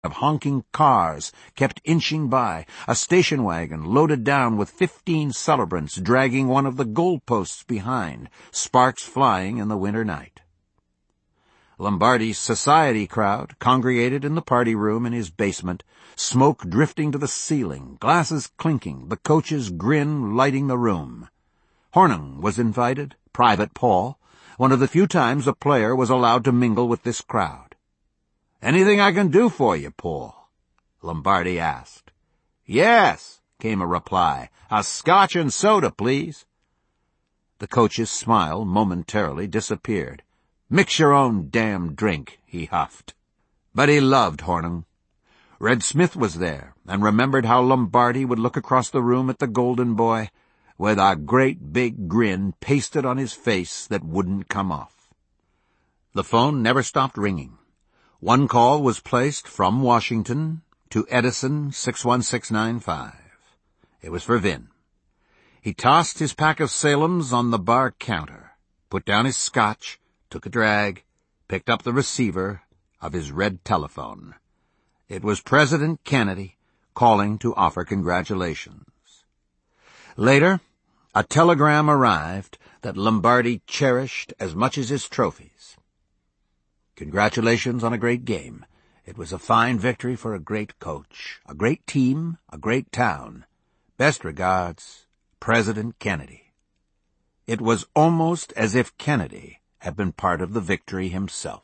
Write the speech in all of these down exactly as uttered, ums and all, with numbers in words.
of honking cars kept inching by, a station wagon loaded down with fifteen celebrants dragging one of the goalposts behind, sparks flying in the winter night. Lombardi's society crowd congregated in the party room in his basement, smoke drifting to the ceiling, glasses clinking, the coach's grin lighting the room. Hornung was invited, Private Paul, one of the few times a player was allowed to mingle with this crowd. "Anything I can do for you, Paul?" Lombardi asked. "Yes," came a reply. "A scotch and soda, please." The coach's smile momentarily disappeared. "Mix your own damn drink," he huffed. But he loved Hornung. Red Smith was there, and remembered how Lombardi would look across the room at the Golden Boy, with a great big grin pasted on his face that wouldn't come off. The phone never stopped ringing. One call was placed from Washington to Edison six one six nine five. It was for Vin. He tossed his pack of Salems on the bar counter, put down his scotch, took a drag, picked up the receiver of his red telephone. It was President Kennedy calling to offer congratulations. Later, a telegram arrived that Lombardi cherished as much as his trophies. "Congratulations on a great game. It was a fine victory for a great coach, a great team, a great town. Best regards, President Kennedy." It was almost as if Kennedy had been part of the victory himself.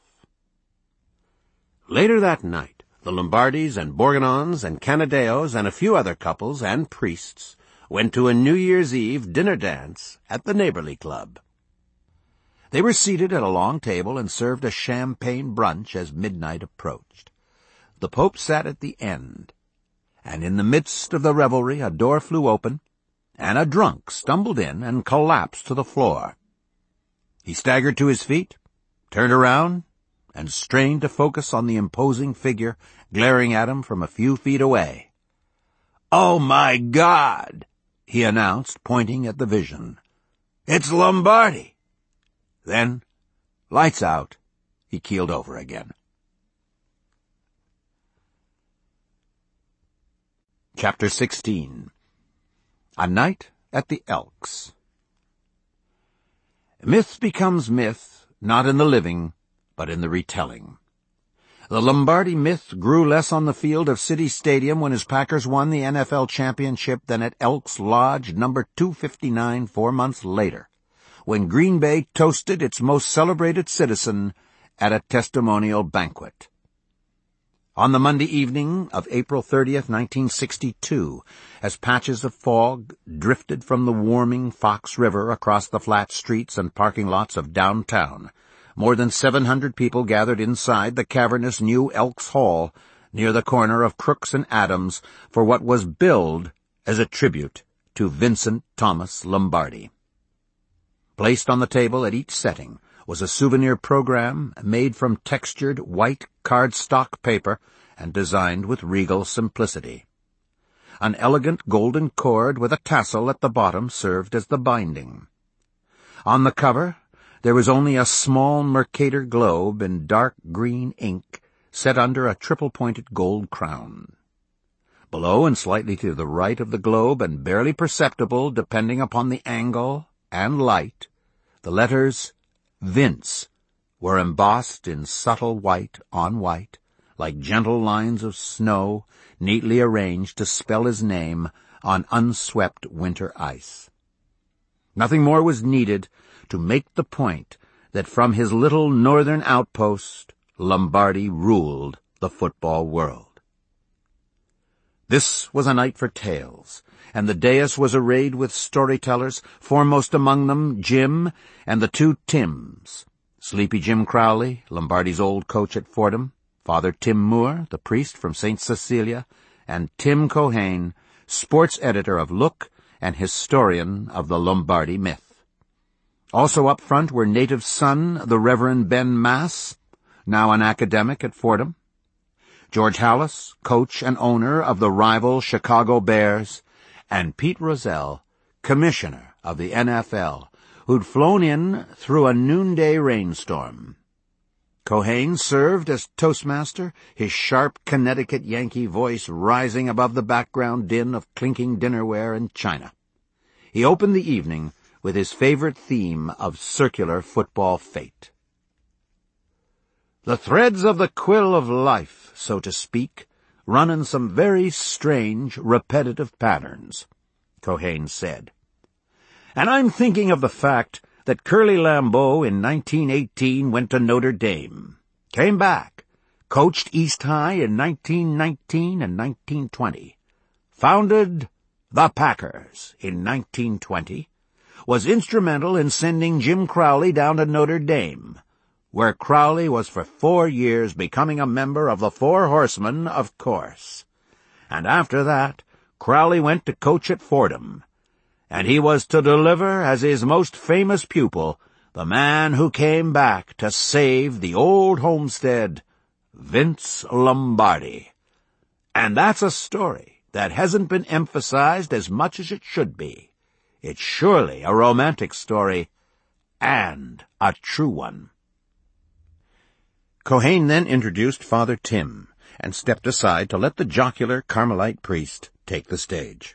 Later that night, the Lombardis and Borgonons and Canadeos and a few other couples and priests went to a New Year's Eve dinner dance at the Neighborly Club. They were seated at a long table and served a champagne brunch as midnight approached. The Pope sat at the end, and in the midst of the revelry a door flew open, and a drunk stumbled in and collapsed to the floor. He staggered to his feet, turned around, and strained to focus on the imposing figure glaring at him from a few feet away. "Oh, my God!" he announced, pointing at the vision. "It's Lombardi!" Then, lights out, he keeled over again. Chapter sixteen. A Night at the Elks. Myth becomes myth, not in the living, but in the retelling. The Lombardi myth grew less on the field of City Stadium when his Packers won the N F L championship than at Elks Lodge number two fifty-nine four months later, when Green Bay toasted its most celebrated citizen at a testimonial banquet. On the Monday evening of April thirtieth, nineteen sixty-two, as patches of fog drifted from the warming Fox River across the flat streets and parking lots of downtown, more than seven hundred people gathered inside the cavernous new Elks Hall near the corner of Crooks and Adams for what was billed as a tribute to Vincent Thomas Lombardi. Placed on the table at each setting was a souvenir program made from textured white cardstock paper and designed with regal simplicity. An elegant golden cord with a tassel at the bottom served as the binding. On the cover, there was only a small Mercator globe in dark green ink set under a triple-pointed gold crown. Below and slightly to the right of the globe, and barely perceptible depending upon the angle and light, the letters Vince were embossed in subtle white on white, like gentle lines of snow neatly arranged to spell his name on unswept winter ice. Nothing more was needed to make the point that from his little northern outpost, Lombardi ruled the football world. This was a night for tales, and the dais was arrayed with storytellers, foremost among them Jim and the two Tims, Sleepy Jim Crowley, Lombardi's old coach at Fordham, Father Tim Moore, the priest from Saint Cecilia, and Tim Cohane, sports editor of Look and historian of the Lombardi myth. Also up front were native son, the Reverend Ben Mass, now an academic at Fordham, George Halas, coach and owner of the rival Chicago Bears, and Pete Rozelle, commissioner of the N F L, who'd flown in through a noonday rainstorm. Cohane served as toastmaster, his sharp Connecticut Yankee voice rising above the background din of clinking dinnerware and china. He opened the evening with his favorite theme of circular football fate. The threads of the quill of life, so to speak, run in some very strange, repetitive patterns, Cohane said. And I'm thinking of the fact that Curly Lambeau in nineteen eighteen went to Notre Dame, came back, coached East High in nineteen nineteen and nineteen twenty, founded the Packers in nineteen twenty, was instrumental in sending Jim Crowley down to Notre Dame, where Crowley was for four years becoming a member of the Four Horsemen, of course. And after that, Crowley went to coach at Fordham, and he was to deliver as his most famous pupil the man who came back to save the old homestead, Vince Lombardi. And that's a story that hasn't been emphasized as much as it should be. It's surely a romantic story, and a true one. Cohane then introduced Father Tim, and stepped aside to let the jocular Carmelite priest take the stage.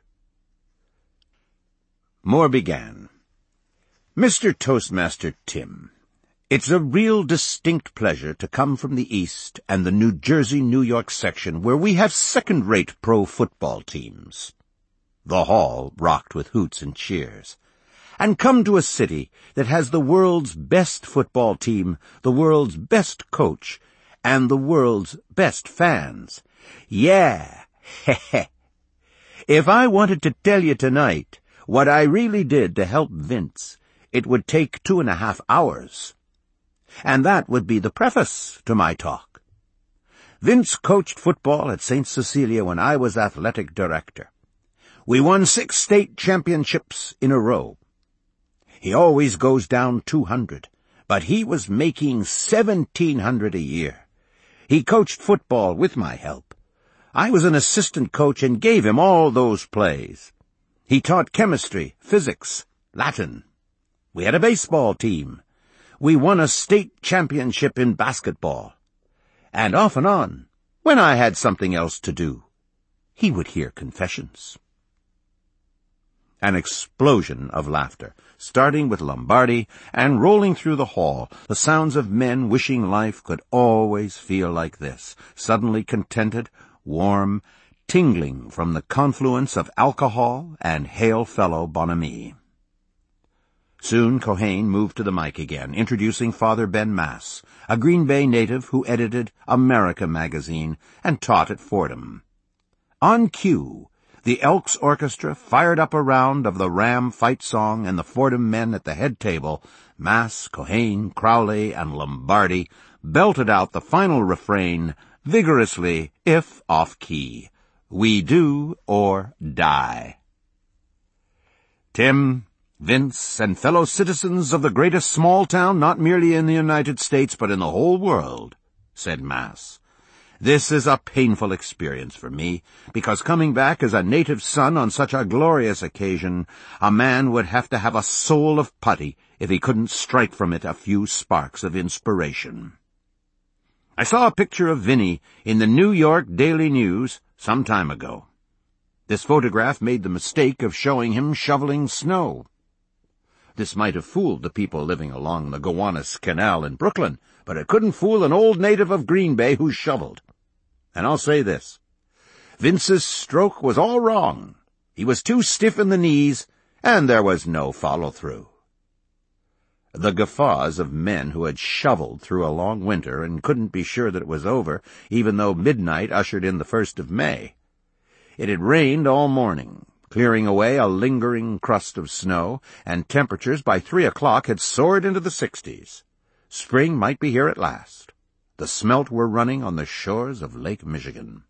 Moore began. Mister Toastmaster Tim, it's a real distinct pleasure to come from the East and the New Jersey-New York section where we have second-rate pro football teams. The hall rocked with hoots and cheers. And come to a city that has the world's best football team, the world's best coach, and the world's best fans. Yeah, heh. If I wanted to tell you tonight what I really did to help Vince, it would take two and a half hours. And that would be the preface to my talk. Vince coached football at Saint Cecilia when I was athletic director. We won six state championships in a row. He always goes down two hundred, but he was making seventeen hundred a year. He coached football with my help. I was an assistant coach and gave him all those plays. He taught chemistry, physics, Latin. We had a baseball team. We won a state championship in basketball. And off and on, when I had something else to do, he would hear confessions. An explosion of laughter, starting with Lombardi and rolling through the hall, the sounds of men wishing life could always feel like this, suddenly contented, warm, tingling from the confluence of alcohol and hail-fellow bonhomie. Soon Cohane moved to the mic again, introducing Father Ben Mass, a Green Bay native who edited America magazine and taught at Fordham. On cue, the Elks Orchestra fired up a round of the Ram fight song, and the Fordham men at the head table, Mass, Cohane, Crowley, and Lombardi, belted out the final refrain vigorously, if off-key. We do or die. Tim, Vince, and fellow citizens of the greatest small town not merely in the United States but in the whole world, said Mass, this is a painful experience for me, because coming back as a native son on such a glorious occasion, a man would have to have a soul of putty if he couldn't strike from it a few sparks of inspiration. I saw a picture of Vinny in the New York Daily News some time ago. This photograph made the mistake of showing him shoveling snow. This might have fooled the people living along the Gowanus Canal in Brooklyn, but it couldn't fool an old native of Green Bay who shoveled. And I'll say this. Vince's stroke was all wrong. He was too stiff in the knees, and there was no follow-through. The guffaws of men who had shoveled through a long winter and couldn't be sure that it was over, even though midnight ushered in the first of May. It had rained all morning, clearing away a lingering crust of snow, and temperatures by three o'clock had soared into the sixties. Spring might be here at last. The smelt were running on the shores of Lake Michigan.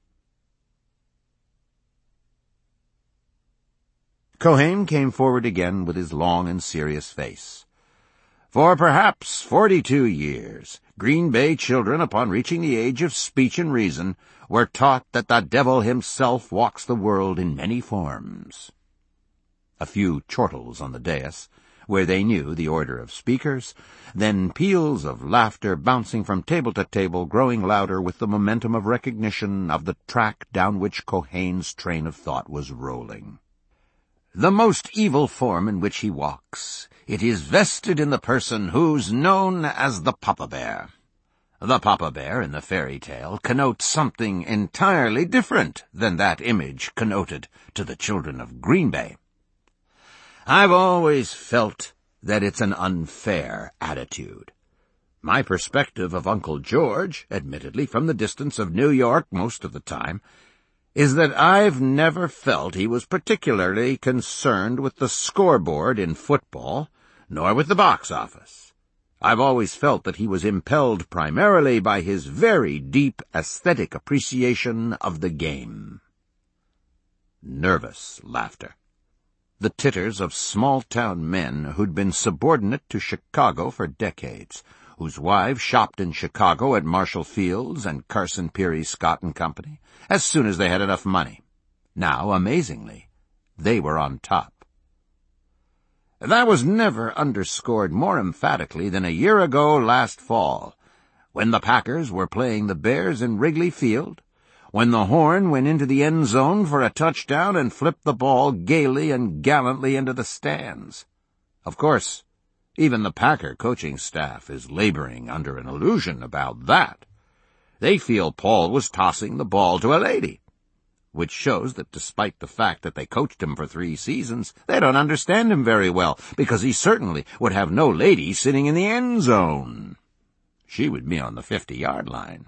Cohane came forward again with his long and serious face. For perhaps forty-two years, Green Bay children, upon reaching the age of speech and reason, were taught that the devil himself walks the world in many forms. A few chortles on the dais, where they knew the order of speakers, then peals of laughter bouncing from table to table, growing louder with the momentum of recognition of the track down which Cohane's train of thought was rolling. The most evil form in which he walks, it is vested in the person who's known as the Papa Bear. The Papa Bear in the fairy tale connotes something entirely different than that image connoted to the children of Green Bay. I've always felt that it's an unfair attitude. My perspective of Uncle George, admittedly from the distance of New York most of the time, is that I've never felt he was particularly concerned with the scoreboard in football, nor with the box office. I've always felt that he was impelled primarily by his very deep aesthetic appreciation of the game. Nervous laughter. The titters of small-town men who'd been subordinate to Chicago for decades, whose wives shopped in Chicago at Marshall Fields and Carson Peary Scott and Company, as soon as they had enough money. Now, amazingly, they were on top. That was never underscored more emphatically than a year ago last fall, when the Packers were playing the Bears in Wrigley Field, when the horn went into the end zone for a touchdown and flipped the ball gaily and gallantly into the stands. Of course, even the Packer coaching staff is laboring under an illusion about that. They feel Paul was tossing the ball to a lady, which shows that despite the fact that they coached him for three seasons, they don't understand him very well, because he certainly would have no lady sitting in the end zone. She would be on the fifty-yard line.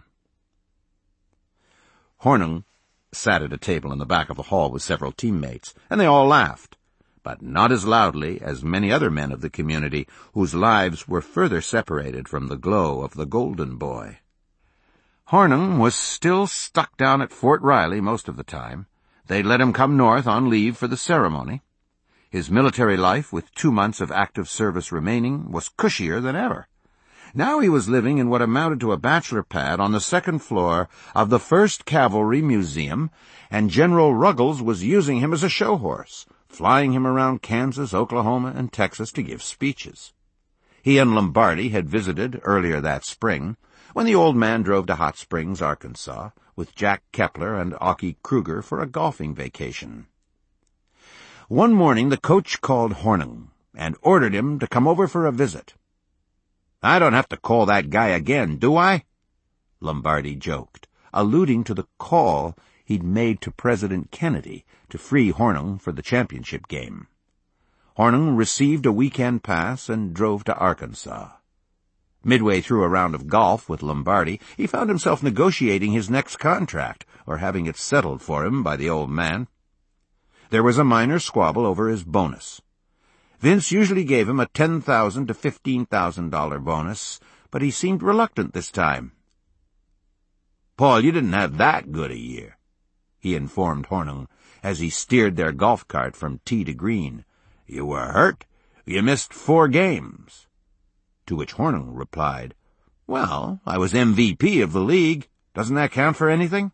Hornung sat at a table in the back of the hall with several teammates, and they all laughed, but not as loudly as many other men of the community whose lives were further separated from the glow of the Golden Boy. Hornung was still stuck down at Fort Riley most of the time. They'd let him come north on leave for the ceremony. His military life, with two months of active service remaining, was cushier than ever. Now he was living in what amounted to a bachelor pad on the second floor of the First Cavalry Museum, and General Ruggles was using him as a show horse, flying him around Kansas, Oklahoma, and Texas to give speeches. He and Lombardi had visited earlier that spring, when the old man drove to Hot Springs, Arkansas, with Jack Kepler and Aukie Kruger for a golfing vacation. One morning the coach called Hornung and ordered him to come over for a visit. "I don't have to call that guy again, do I?" Lombardi joked, alluding to the call he'd made to President Kennedy to free Hornung for the championship game. Hornung received a weekend pass and drove to Arkansas. Midway through a round of golf with Lombardi, he found himself negotiating his next contract, or having it settled for him by the old man. There was a minor squabble over his bonus. Vince usually gave him a ten thousand to fifteen thousand dollar bonus, but he seemed reluctant this time. "Paul, you didn't have that good a year," he informed Hornung as he steered their golf cart from tee to green. "You were hurt. You missed four games." To which Hornung replied, "Well, I was M V P of the league. Doesn't that count for anything?"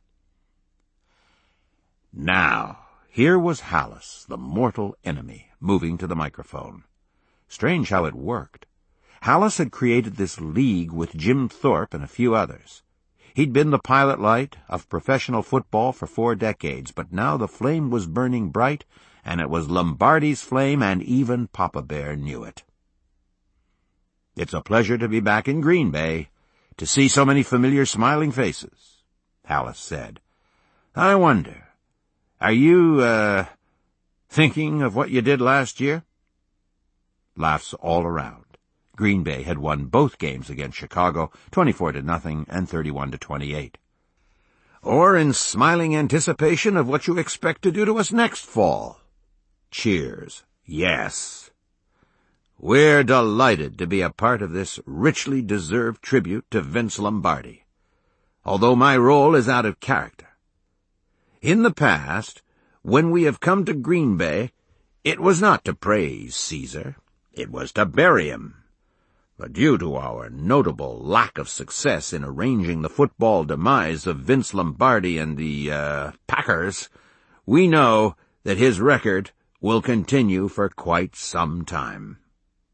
Now, here was Halas, the mortal enemy, moving to the microphone. Strange how it worked. Halas had created this league with Jim Thorpe and a few others. He'd been the pilot light of professional football for four decades, but now the flame was burning bright, and it was Lombardi's flame, and even Papa Bear knew it. "It's a pleasure to be back in Green Bay, to see so many familiar smiling faces," Halas said. "I wonder, are you, uh, thinking of what you did last year?" Laughs all around. Green Bay had won both games against Chicago, twenty-four to nothing and thirty-one to twenty-eight. "Or in smiling anticipation of what you expect to do to us next fall?" Cheers. "Yes. We're delighted to be a part of this richly deserved tribute to Vince Lombardi, although my role is out of character. In the past, when we have come to Green Bay, it was not to praise Caesar, it was to bury him. But due to our notable lack of success in arranging the football demise of Vince Lombardi and the, uh, Packers, we know that his record will continue for quite some time."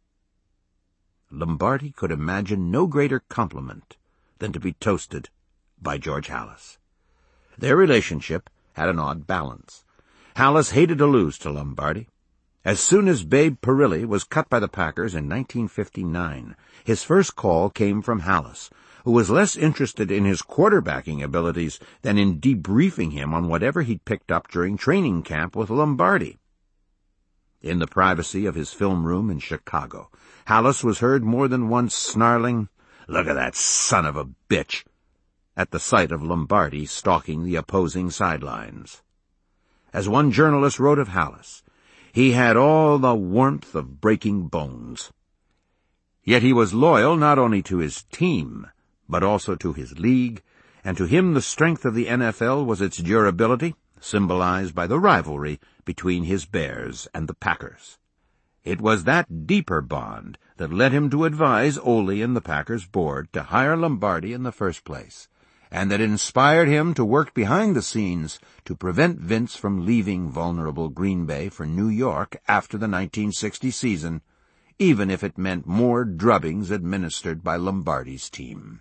Lombardi could imagine no greater compliment than to be toasted by George Halas. Their relationship had an odd balance. Halas hated to lose to Lombardi. As soon as Babe Parilli was cut by the Packers in nineteen fifty-nine, his first call came from Halas, who was less interested in his quarterbacking abilities than in debriefing him on whatever he'd picked up during training camp with Lombardi. In the privacy of his film room in Chicago, Halas was heard more than once snarling, "Look at that son of a bitch," at the sight of Lombardi stalking the opposing sidelines. As one journalist wrote of Halas, he had all the warmth of breaking bones. Yet he was loyal not only to his team, but also to his league, and to him the strength of the N F L was its durability, symbolized by the rivalry between his Bears and the Packers. It was that deeper bond that led him to advise Ole and the Packers board to hire Lombardi in the first place, and that inspired him to work behind the scenes to prevent Vince from leaving vulnerable Green Bay for New York after the nineteen sixty season, even if it meant more drubbings administered by Lombardi's team.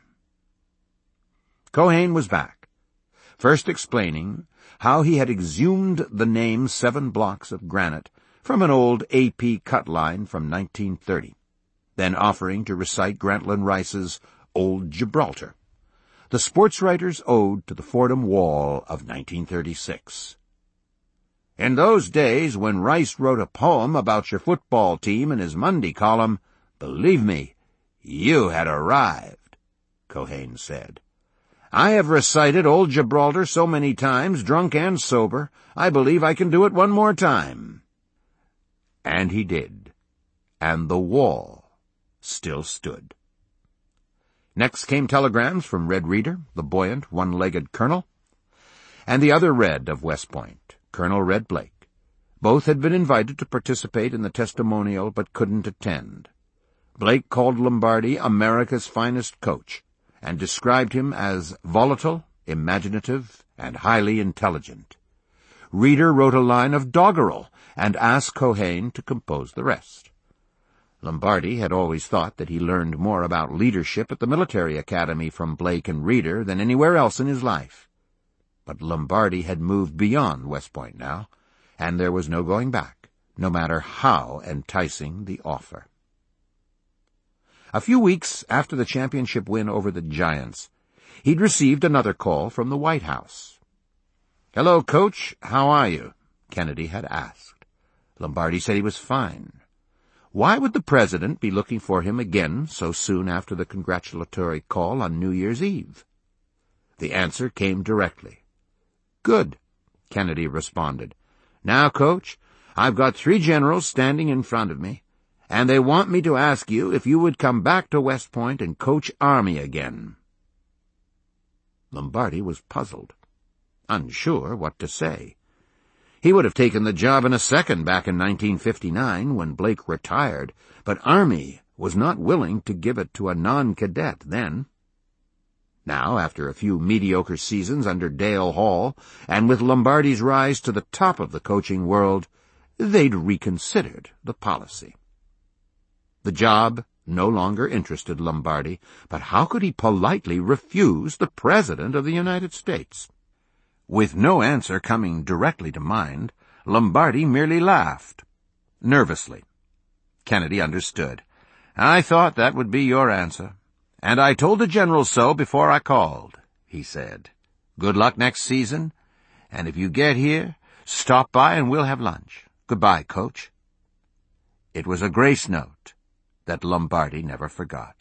Cohane was back, first explaining how he had exhumed the name Seven Blocks of Granite from an old A P cut line from nineteen thirty, then offering to recite Grantland Rice's Old Gibraltar, the sports writer's ode to the Fordham Wall of nineteen thirty-six. In those days when Rice wrote a poem about your football team in his Monday column, believe me, you had arrived, Cohane said. I have recited Old Gibraltar so many times, drunk and sober, I believe I can do it one more time. And he did, and the wall still stood. Next came telegrams from Red Reeder, the buoyant, one-legged colonel, and the other Red of West Point, Colonel Red Blake. Both had been invited to participate in the testimonial but couldn't attend. Blake called Lombardi America's finest coach, and described him as volatile, imaginative, and highly intelligent. Reeder wrote a line of doggerel and asked Cohane to compose the rest. Lombardi had always thought that he learned more about leadership at the military academy from Blake and Reeder than anywhere else in his life. But Lombardi had moved beyond West Point now, and there was no going back, no matter how enticing the offer. A few weeks after the championship win over the Giants, he'd received another call from the White House. "Hello, Coach, how are you?" Kennedy had asked. Lombardi said he was fine. Why would the president be looking for him again so soon after the congratulatory call on New Year's Eve? The answer came directly. "Good," Kennedy responded. "Now, Coach, I've got three generals standing in front of me, and they want me to ask you if you would come back to West Point and coach Army again." Lombardi was puzzled, unsure what to say. He would have taken the job in a second back in nineteen fifty-nine when Blake retired, but Army was not willing to give it to a non-cadet then. Now, after a few mediocre seasons under Dale Hall, and with Lombardi's rise to the top of the coaching world, they'd reconsidered the policy. The job no longer interested Lombardi, but how could he politely refuse the President of the United States? With no answer coming directly to mind, Lombardi merely laughed, nervously. Kennedy understood. "I thought that would be your answer, and I told the general so before I called," he said. "Good luck next season, and if you get here, stop by and we'll have lunch. Goodbye, Coach." It was a grace note that Lombardi never forgot.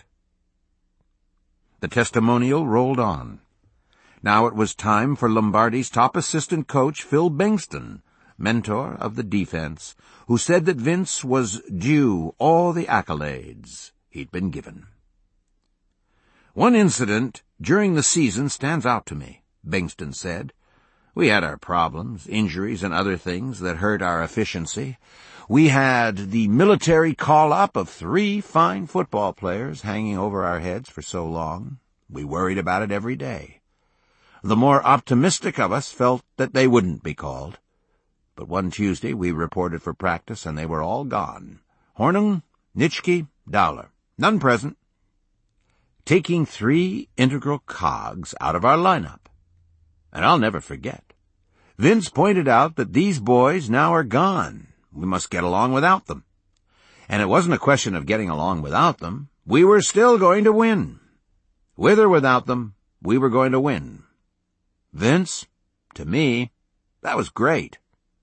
The testimonial rolled on. Now it was time for Lombardi's top assistant coach, Phil Bengtson, mentor of the defense, who said that Vince was due all the accolades he'd been given. "One incident during the season stands out to me," Bengtson said. "We had our problems, injuries, and other things that hurt our efficiency. We had the military call-up of three fine football players hanging over our heads for so long. We worried about it every day. The more optimistic of us felt that they wouldn't be called. But one Tuesday we reported for practice, and they were all gone. Hornung, Nitschke, Dowler. None present. Taking three integral cogs out of our lineup. And I'll never forget. Vince pointed out that these boys now are gone. We must get along without them. And it wasn't a question of getting along without them. We were still going to win. With or without them, we were going to win. Vince, to me, that was great.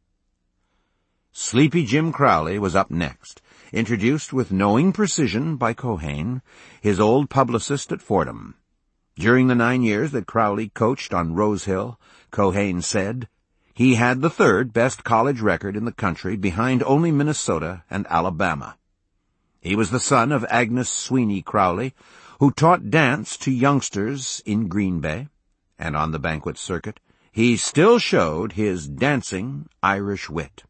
Sleepy Jim Crowley was up next, introduced with knowing precision by Cohane, his old publicist at Fordham. During the nine years that Crowley coached on Rose Hill, Cohane said, he had the third best college record in the country behind only Minnesota and Alabama. He was the son of Agnes Sweeney Crowley, who taught dance to youngsters in Green Bay, and on the banquet circuit, he still showed his dancing Irish wit.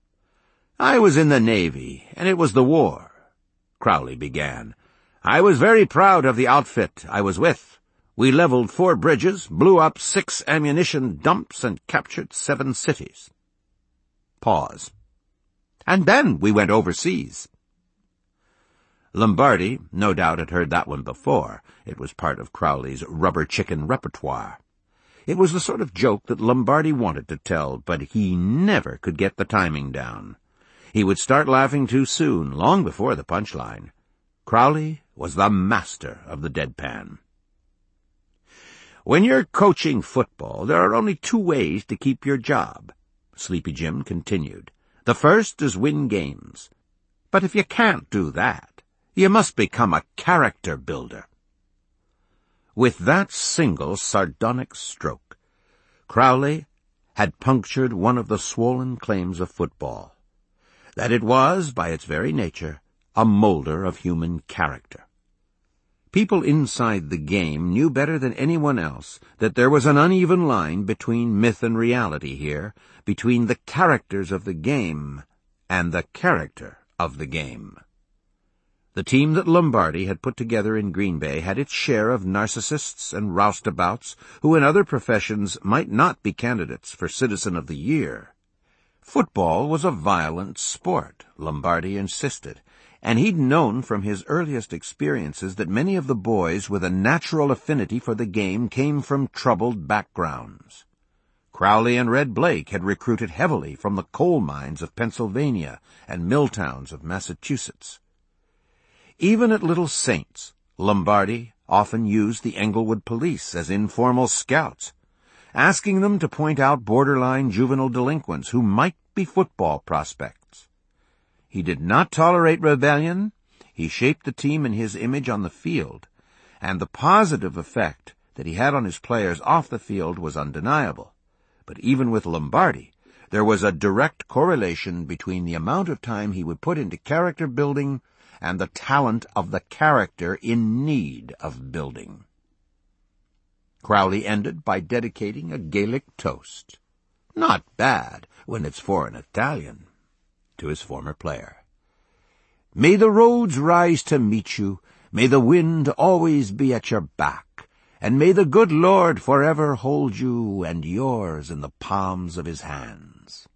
I was in the Navy, and it was the war. Crowley began. I was very proud of the outfit I was with. We leveled four bridges, blew up six ammunition dumps, and captured seven cities. Pause. And then we went overseas. Lombardi no doubt had heard that one before. It was part of Crowley's rubber chicken repertoire. It was the sort of joke that Lombardi wanted to tell, but he never could get the timing down. He would start laughing too soon, long before the punchline. Crowley was the master of the deadpan. When you're coaching football, there are only two ways to keep your job, Sleepy Jim continued. The first is win games. But if you can't do that, you must become a character builder. With that single sardonic stroke, Crowley had punctured one of the swollen claims of football, that it was, by its very nature, a molder of human character. People inside the game knew better than anyone else that there was an uneven line between myth and reality here, between the characters of the game and the character of the game. The team that Lombardi had put together in Green Bay had its share of narcissists and roustabouts who in other professions might not be candidates for Citizen of the Year. Football was a violent sport, Lombardi insisted, and he'd known from his earliest experiences that many of the boys with a natural affinity for the game came from troubled backgrounds. Crowley and Red Blake had recruited heavily from the coal mines of Pennsylvania and mill towns of Massachusetts. Even at Little Saints, Lombardi often used the Englewood police as informal scouts, asking them to point out borderline juvenile delinquents who might be football prospects. He did not tolerate rebellion. He shaped the team in his image on the field, and the positive effect that he had on his players off the field was undeniable. But even with Lombardi, there was a direct correlation between the amount of time he would put into character building and the talent of the character in need of building. Crowley ended by dedicating a Gaelic toast, not bad when it's for an Italian, to his former player. May the roads rise to meet you, may the wind always be at your back, and may the good Lord forever hold you and yours in the palms of his hands.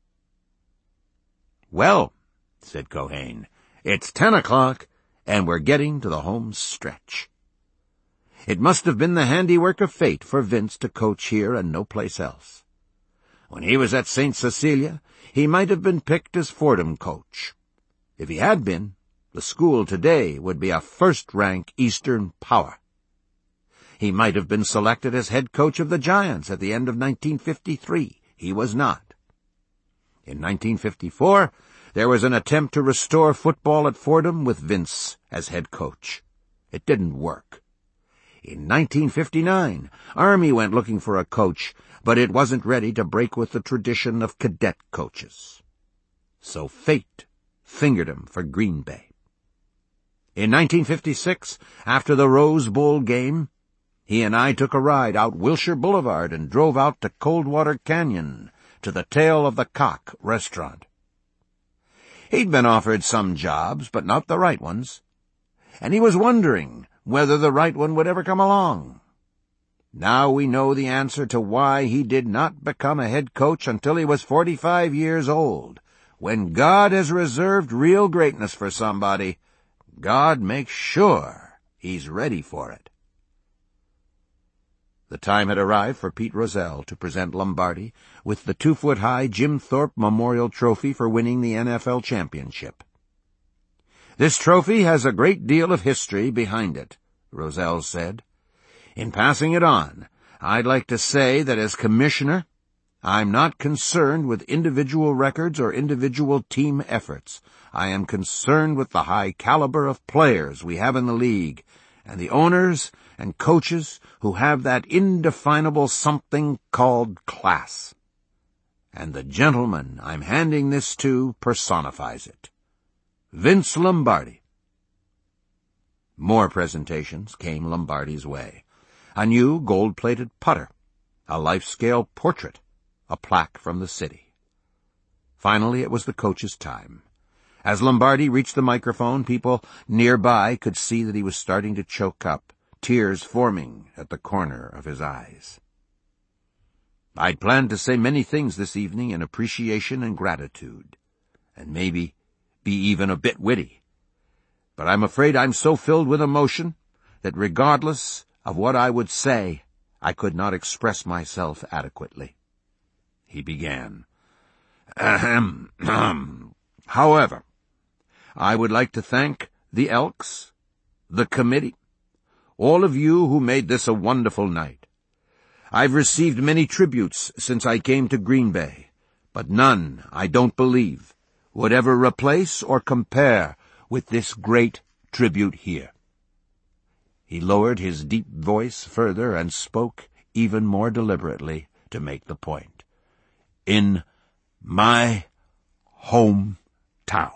Well, said Cohane, it's ten o'clock, and we're getting to the home stretch. It must have been the handiwork of fate for Vince to coach here and no place else. When he was at Saint Cecilia, he might have been picked as Fordham coach. If he had been, the school today would be a first-rank Eastern power. He might have been selected as head coach of the Giants at the end of nineteen fifty-three. He was not. In nineteen fifty-four, there was an attempt to restore football at Fordham with Vince as head coach. It didn't work. In nineteen fifty-nine, Army went looking for a coach, but it wasn't ready to break with the tradition of cadet coaches. So fate fingered him for Green Bay. In nineteen fifty-six, after the Rose Bowl game, he and I took a ride out Wilshire Boulevard and drove out to Coldwater Canyon to the Tail of the Cock restaurant. He'd been offered some jobs, but not the right ones, and he was wondering whether the right one would ever come along. Now we know the answer to why he did not become a head coach until he was forty-five years old. When God has reserved real greatness for somebody, God makes sure he's ready for it. The time had arrived for Pete Rozelle to present Lombardi with the two-foot-high Jim Thorpe Memorial Trophy for winning the N F L championship. "This trophy has a great deal of history behind it," Rozelle said. "In passing it on, I'd like to say that as commissioner, I'm not concerned with individual records or individual team efforts. I am concerned with the high caliber of players we have in the league, and the owners and coaches who have that indefinable something called class. And the gentleman I'm handing this to personifies it. Vince Lombardi." More presentations came Lombardi's way. A new gold-plated putter, a life-scale portrait, a plaque from the city. Finally, it was the coach's time. As Lombardi reached the microphone, people nearby could see that he was starting to choke up, tears forming at the corner of his eyes. "I'd planned to say many things this evening in appreciation and gratitude, and maybe be even a bit witty. But I'm afraid I'm so filled with emotion that regardless of what I would say, I could not express myself adequately." He began. Ahem, ahem. "However, I would like to thank the Elks, the committee, all of you who made this a wonderful night. I've received many tributes since I came to Green Bay, but none, I don't believe, would ever replace or compare with this great tribute here." He lowered his deep voice further and spoke even more deliberately to make the point. "In my home town."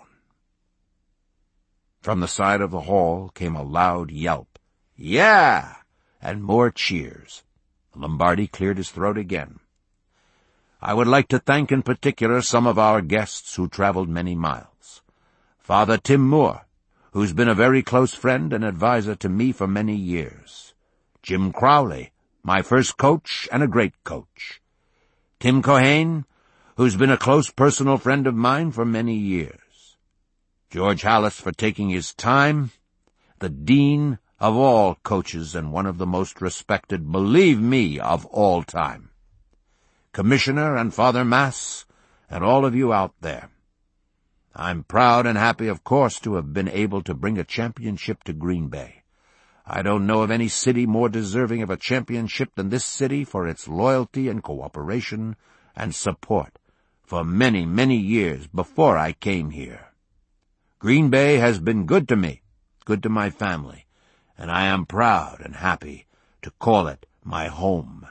From the side of the hall came a loud yelp. "Yeah!" and more cheers. Lombardi cleared his throat again. "I would like to thank in particular some of our guests who traveled many miles. Father Tim Moore, who's been a very close friend and advisor to me for many years. Jim Crowley, my first coach and a great coach. Tim Cohane, who's been a close personal friend of mine for many years. George Halas for taking his time, the dean of all coaches and one of the most respected, believe me, of all time. Commissioner and Father Mass, and all of you out there. I'm proud and happy, of course, to have been able to bring a championship to Green Bay. I don't know of any city more deserving of a championship than this city for its loyalty and cooperation and support for many, many years before I came here. Green Bay has been good to me, good to my family, and I am proud and happy to call it my home."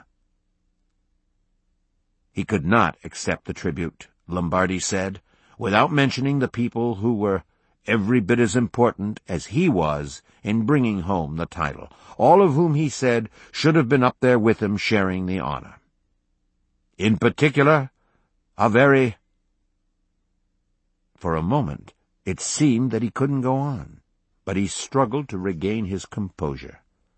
He could not accept the tribute, Lombardi said, without mentioning the people who were every bit as important as he was in bringing home the title, all of whom he said should have been up there with him sharing the honor. In particular, a very... For a moment, it seemed that he couldn't go on, but he struggled to regain his composure.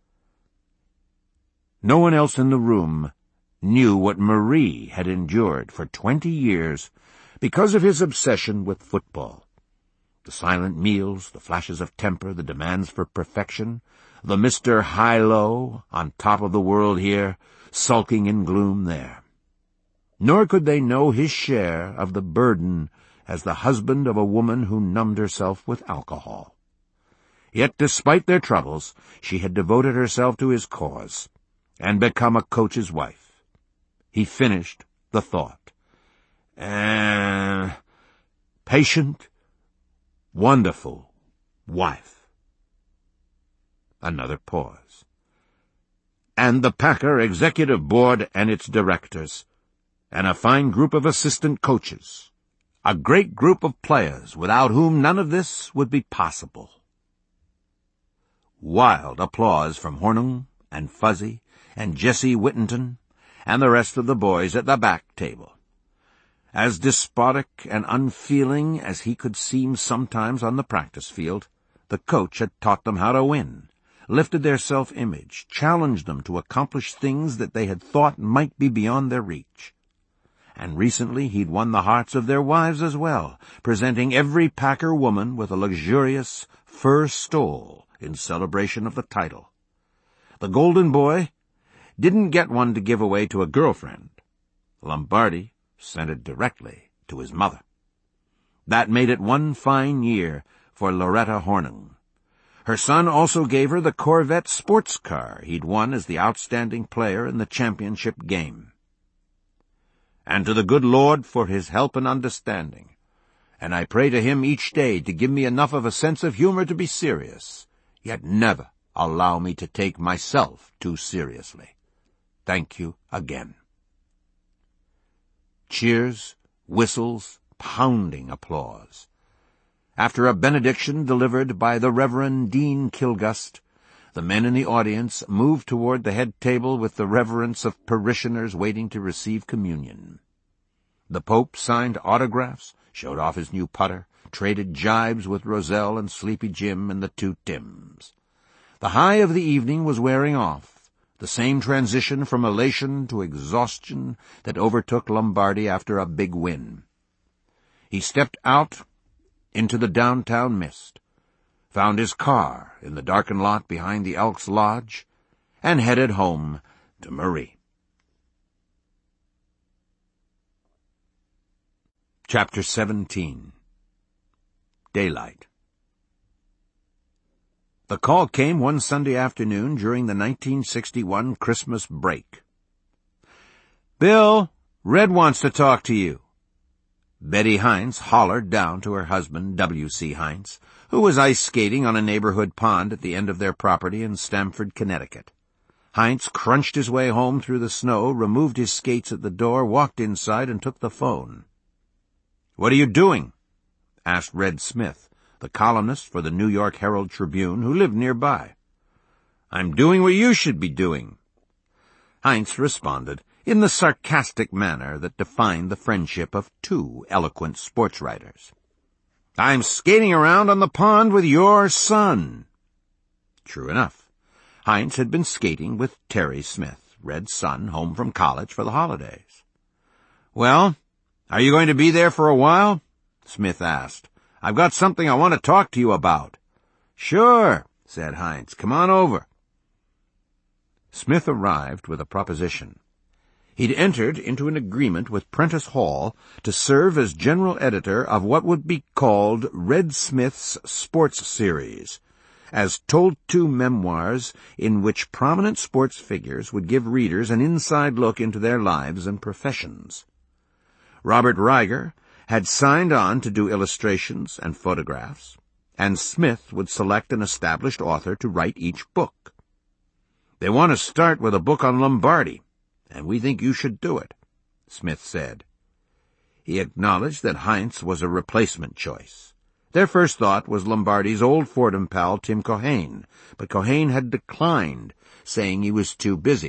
No one else in the room knew what Marie had endured for twenty years because of his obsession with football. The silent meals, the flashes of temper, the demands for perfection, the Mister High-Low on top of the world here, sulking in gloom there. Nor could they know his share of the burden as the husband of a woman who numbed herself with alcohol. Yet despite their troubles, she had devoted herself to his cause and become a coach's wife. He finished the thought. Uh, patient, wonderful wife. Another pause. And the Packer Executive Board and its directors, and a fine group of assistant coaches, a great group of players without whom none of this would be possible. Wild applause from Hornung and Fuzzy and Jesse Whittington and the rest of the boys at the back table. As despotic and unfeeling as he could seem sometimes on the practice field, the coach had taught them how to win, lifted their self-image, challenged them to accomplish things that they had thought might be beyond their reach. and recently he'd won the hearts of their wives as well, presenting every Packer woman with a luxurious fur stole in celebration of the title. The Golden Boy didn't get one to give away to a girlfriend. Lombardi sent it directly to his mother. That made it one fine year for Loretta Hornung. Her son also gave her the Corvette sports car he'd won as the outstanding player in the championship game. And to the good Lord for his help and understanding, and I pray to him each day to give me enough of a sense of humor to be serious, yet never allow me to take myself too seriously. Thank you again. Cheers, whistles, pounding applause. After a benediction delivered by the Reverend Dean Kilgust, the men in the audience moved toward the head table with the reverence of parishioners waiting to receive communion. The Pope signed autographs, showed off his new putter, traded jibes with Roselle and Sleepy Jim and the two Tims. The high of the evening was wearing off, the same transition from elation to exhaustion that overtook Lombardi after a big win. He stepped out into the downtown mist, found his car in the darkened lot behind the Elks Lodge, and headed home to Marie. Chapter seventeen. Daylight. The call came one Sunday afternoon during the nineteen sixty-one Christmas break. "Bill, Red wants to talk to you." Betty Heinz hollered down to her husband, W C Heinz, who was ice skating on a neighborhood pond at the end of their property in Stamford, Connecticut. Heinz crunched his way home through the snow, removed his skates at the door, walked inside, and took the phone. "What are you doing?" asked Red Smith, the columnist for the New York Herald Tribune, who lived nearby. "I'm doing what you should be doing." Heinz responded in the sarcastic manner that defined the friendship of two eloquent sports writers. "I'm skating around on the pond with your son." True enough. Heinz had been skating with Terry Smith, Red's son, home from college for the holidays. "Well, are you going to be there for a while?" Smith asked. "I've got something I want to talk to you about." "Sure," said Heinz. "Come on over." Smith arrived with a proposition. He'd entered into an agreement with Prentice Hall to serve as general editor of what would be called Red Smith's Sports Series, as told-to memoirs in which prominent sports figures would give readers an inside look into their lives and professions. Robert Reiger had signed on to do illustrations and photographs, and Smith would select an established author to write each book. "They want to start with a book on Lombardi, and we think you should do it," Smith said. He acknowledged that Heinz was a replacement choice. Their first thought was Lombardi's old Fordham pal Tim Cohane, but Cohane had declined, saying he was too busy.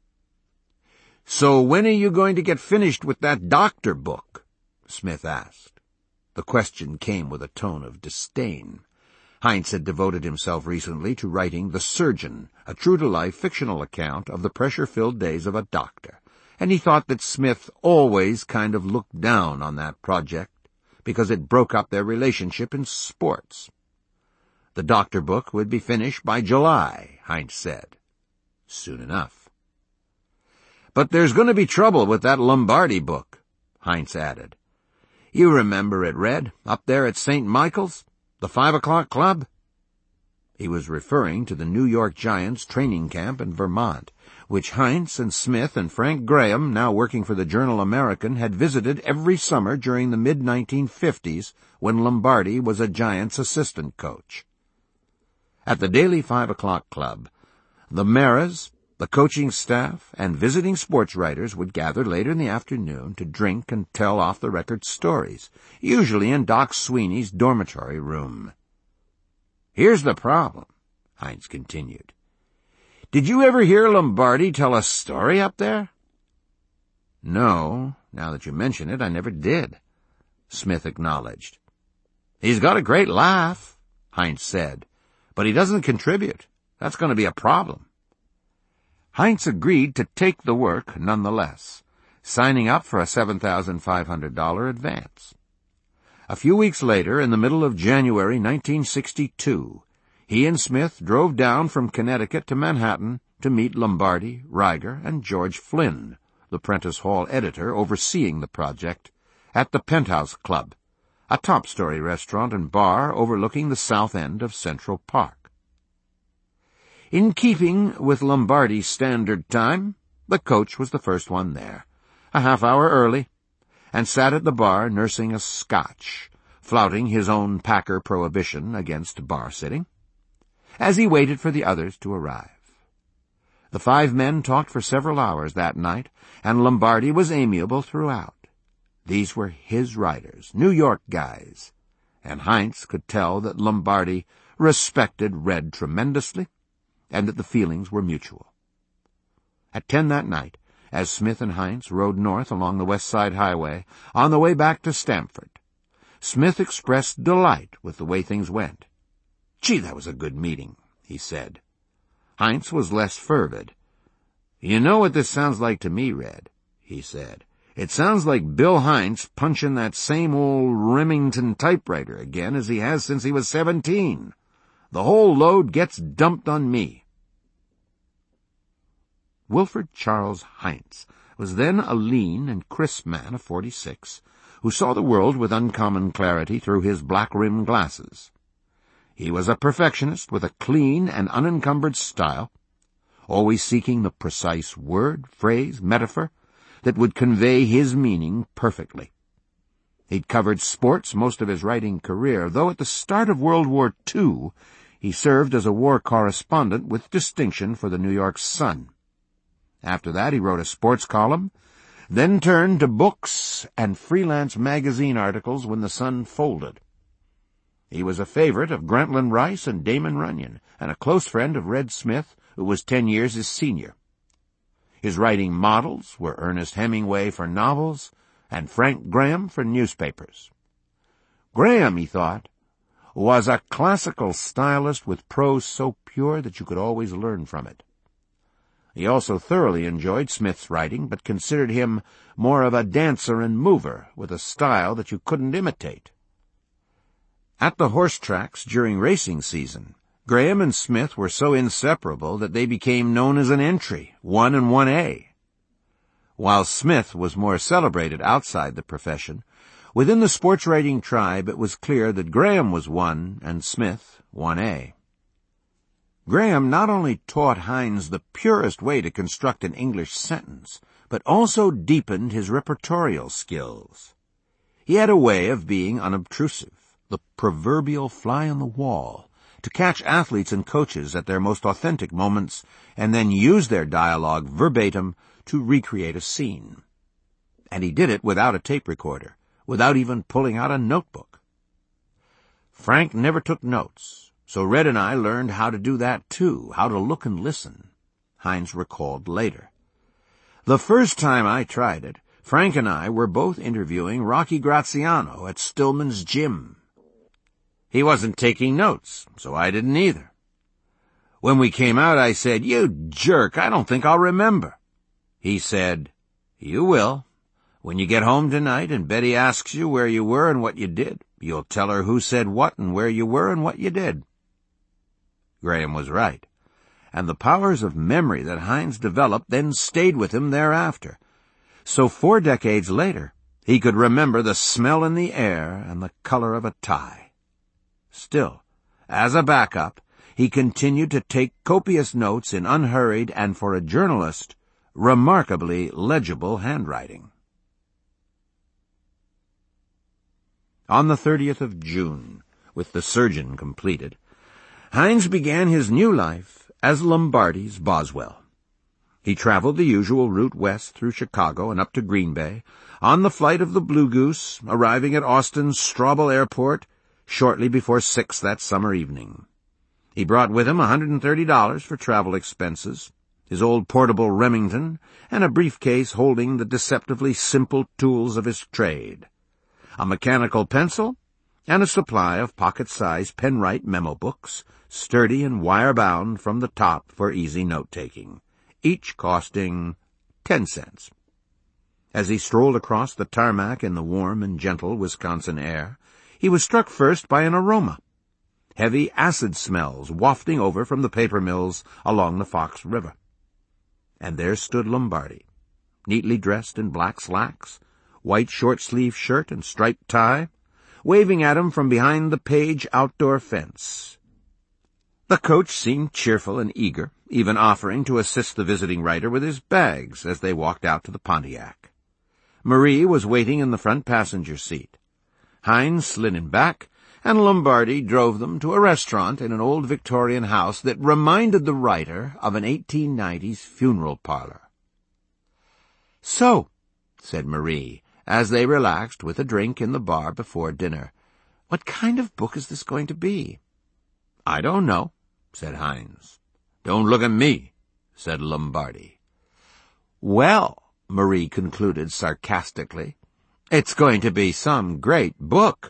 "So when are you going to get finished with that doctor book?" Smith asked. The question came with a tone of disdain. Heinz had devoted himself recently to writing The Surgeon, a true-to-life fictional account of the pressure-filled days of a doctor, and he thought that Smith always kind of looked down on that project because it broke up their relationship in sports. The doctor book would be finished by July, Heinz said. Soon enough. "But there's going to be trouble with that Lombardi book," Heinz added. "You remember it, Red, up there at Saint Michael's? The Five O'Clock Club?" He was referring to the New York Giants training camp in Vermont, which Heinz and Smith and Frank Graham, now working for the Journal-American, had visited every summer during the mid nineteen fifties when Lombardi was a Giants assistant coach. At the daily Five O'Clock Club, the Maras, the coaching staff, and visiting sports writers would gather later in the afternoon to drink and tell off-the-record stories, usually in Doc Sweeney's dormitory room. "Here's the problem," Heinz continued. "Did you ever hear Lombardi tell a story up there?" "No, now that you mention it, I never did," Smith acknowledged. "He's got a great laugh," Heinz said, "but he doesn't contribute. That's going to be a problem." Heinz agreed to take the work nonetheless, signing up for a seven thousand five hundred dollars advance. A few weeks later, in the middle of January nineteen sixty-two, he and Smith drove down from Connecticut to Manhattan to meet Lombardi, Riger, and George Flynn, the Prentice Hall editor overseeing the project, at the Penthouse Club, a top-story restaurant and bar overlooking the south end of Central Park. In keeping with Lombardi's standard time, the coach was the first one there, a half hour early, and sat at the bar nursing a scotch, flouting his own Packer prohibition against bar-sitting, as he waited for the others to arrive. The five men talked for several hours that night, and Lombardi was amiable throughout. These were his writers, New York guys, and Heinz could tell that Lombardi respected Red tremendously, and that the feelings were mutual. At ten that night, as Smith and Heinz rode north along the West Side Highway on the way back to Stamford, Smith expressed delight with the way things went. "Gee, that was a good meeting," he said. Heinz was less fervid. "You know what this sounds like to me, Red," he said. "It sounds like Bill Heinz punching that same old Remington typewriter again as he has since he was seventeen. The whole load gets dumped on me." Wilfred Charles Heinz was then a lean and crisp man of forty-six, who saw the world with uncommon clarity through his black-rimmed glasses. He was a perfectionist with a clean and unencumbered style, always seeking the precise word, phrase, metaphor that would convey his meaning perfectly. He'd covered sports most of his writing career, though at the start of World War Two he served as a war correspondent with distinction for the New York Sun. After that he wrote a sports column, then turned to books and freelance magazine articles when the Sun folded. He was a favorite of Grantland Rice and Damon Runyon, and a close friend of Red Smith, who was ten years his senior. His writing models were Ernest Hemingway for novels and Frank Graham for newspapers. Graham, he thought, was a classical stylist with prose so pure that you could always learn from it. He also thoroughly enjoyed Smith's writing, but considered him more of a dancer and mover, with a style that you couldn't imitate. At the horse tracks during racing season, Graham and Smith were so inseparable that they became known as an entry, one and one A. While Smith was more celebrated outside the profession, within the sports writing tribe it was clear that Graham was one and Smith one A. Graham not only taught Heinz the purest way to construct an English sentence, but also deepened his repertorial skills. He had a way of being unobtrusive, the proverbial fly on the wall, to catch athletes and coaches at their most authentic moments and then use their dialogue verbatim to recreate a scene. And he did it without a tape recorder, without even pulling out a notebook. Frank never took notes, so Red and I learned how to do that too, how to look and listen, Heinz recalled later. The first time I tried it, Frank and I were both interviewing Rocky Graziano at Stillman's gym. He wasn't taking notes, so I didn't either. When we came out, I said, "You jerk, I don't think I'll remember." He said, "You will. When you get home tonight and Betty asks you where you were and what you did, you'll tell her who said what and where you were and what you did." Graham was right, and the powers of memory that Heinz developed then stayed with him thereafter. So four decades later, he could remember the smell in the air and the color of a tie. Still, as a backup, he continued to take copious notes in unhurried and, for a journalist, remarkably legible handwriting. On the thirtieth of June, with the surgeon completed, Heinz began his new life as Lombardi's Boswell. He traveled the usual route west through Chicago and up to Green Bay, on the flight of the Blue Goose, arriving at Austin's Straubel Airport shortly before six that summer evening. He brought with him one hundred thirty dollars for travel expenses, his old portable Remington, and a briefcase holding the deceptively simple tools of his trade, a mechanical pencil, and a supply of pocket-sized pen-write memo books, sturdy and wire-bound from the top for easy note-taking, each costing ten cents. As he strolled across the tarmac in the warm and gentle Wisconsin air, he was struck first by an aroma. Heavy acid smells wafting over from the paper mills along the Fox River. And there stood Lombardi, neatly dressed in black slacks, white short-sleeved shirt and striped tie, waving at him from behind the Page outdoor fence. The coach seemed cheerful and eager, even offering to assist the visiting writer with his bags as they walked out to the Pontiac. Marie was waiting in the front passenger seat. Hines slid in back, and Lombardi drove them to a restaurant in an old Victorian house that reminded the writer of an eighteen nineties funeral parlor. "So," said Marie, as they relaxed with a drink in the bar before dinner, "what kind of book is this going to be?" "I don't know," said Hines. "Don't look at me," said Lombardi. "Well," Marie concluded sarcastically, "it's going to be some great book."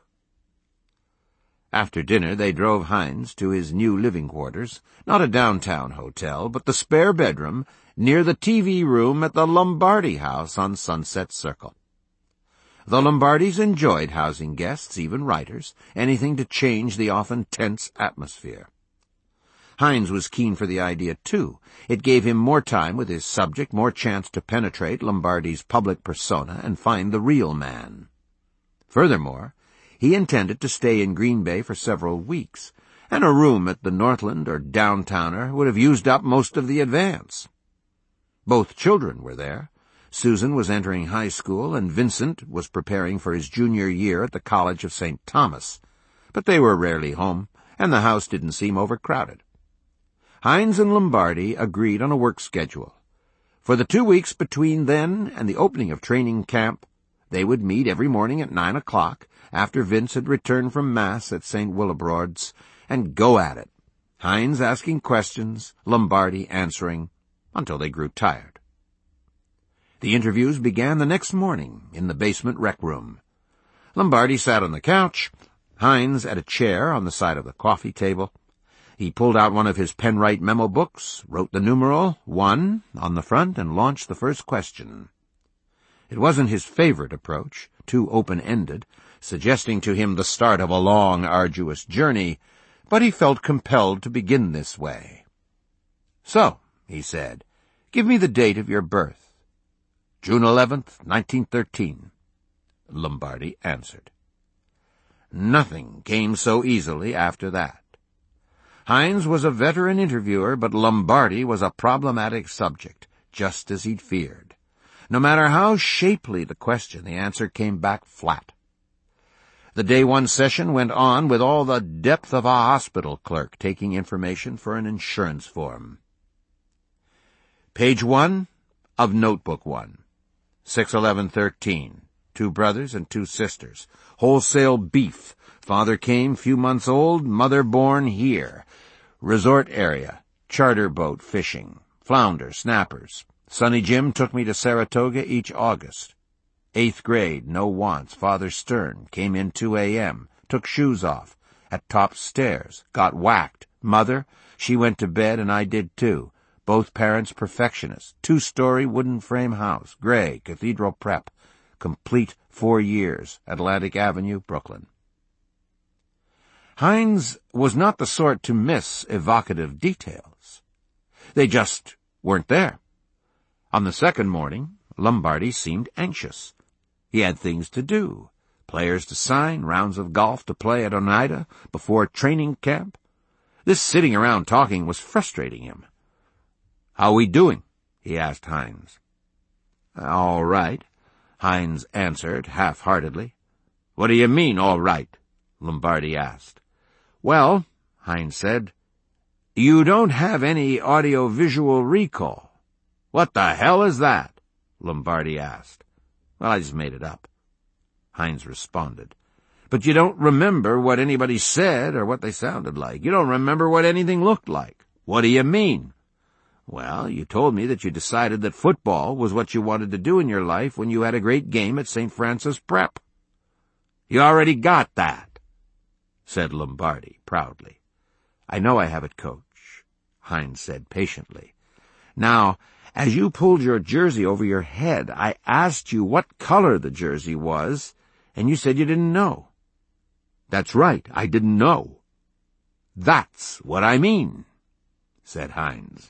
After dinner they drove Hines to his new living quarters, not a downtown hotel, but the spare bedroom near the T V room at the Lombardi House on Sunset Circle. The Lombardis enjoyed housing guests, even writers, anything to change the often tense atmosphere. Hines was keen for the idea, too. It gave him more time with his subject, more chance to penetrate Lombardi's public persona and find the real man. Furthermore, he intended to stay in Green Bay for several weeks, and a room at the Northland or Downtowner would have used up most of the advance. Both children were there. Susan was entering high school, and Vincent was preparing for his junior year at the College of Saint Thomas. But they were rarely home, and the house didn't seem overcrowded. Hines and Lombardi agreed on a work schedule. For the two weeks between then and the opening of training camp, they would meet every morning at nine o'clock, after Vince had returned from Mass at Saint Willibrod's, and go at it, Hines asking questions, Lombardi answering, until they grew tired. The interviews began the next morning in the basement rec room. Lombardi sat on the couch, Hines at a chair on the side of the coffee table. He pulled out one of his penwrite memo books, wrote the numeral one on the front, and launched the first question. It wasn't his favorite approach, too open-ended, suggesting to him the start of a long, arduous journey, but he felt compelled to begin this way. "So," he said, "give me the date of your birth." "June eleventh, nineteen thirteen, Lombardi answered. Nothing came so easily after that. Hines was a veteran interviewer, but Lombardi was a problematic subject, just as he'd feared. No matter how shapely the question, the answer came back flat. The day one session went on with all the depth of a hospital clerk taking information for an insurance form. Page one of notebook one. six eleven thirteen. Two brothers and two sisters. Wholesale beef. Father came few months old, mother born here. Resort area. Charter boat fishing. Flounder, snappers. Sonny Jim took me to Saratoga each August. Eighth grade, no wants. Father stern. Came in two a.m. Took shoes off. At top stairs. Got whacked. Mother, she went to bed and I did too. Both parents perfectionists. Two-story wooden frame house. Gray, Cathedral Prep. Complete four years. Atlantic Avenue, Brooklyn. Hines was not the sort to miss evocative details. They just weren't there. On the second morning, Lombardi seemed anxious. He had things to do, players to sign, rounds of golf to play at Oneida before training camp. This sitting around talking was frustrating him. "How we doing?" he asked Hines. "All right," Hines answered half-heartedly. "What do you mean, all right?" Lombardi asked. "Well," Hines said, "you don't have any audio-visual recall." "What the hell is that?" Lombardi asked. "Well, I just made it up," Hines responded. "But you don't remember what anybody said or what they sounded like. You don't remember what anything looked like." "What do you mean?" "Well, you told me that you decided that football was what you wanted to do in your life when you had a great game at Saint Francis Prep." "You already got that," said Lombardi proudly. "I know I have it, Coach," Hines said patiently. "Now, As you pulled your jersey over your head, I asked you what color the jersey was, and you said you didn't know. That's right, I didn't know. That's what I mean, said Hines.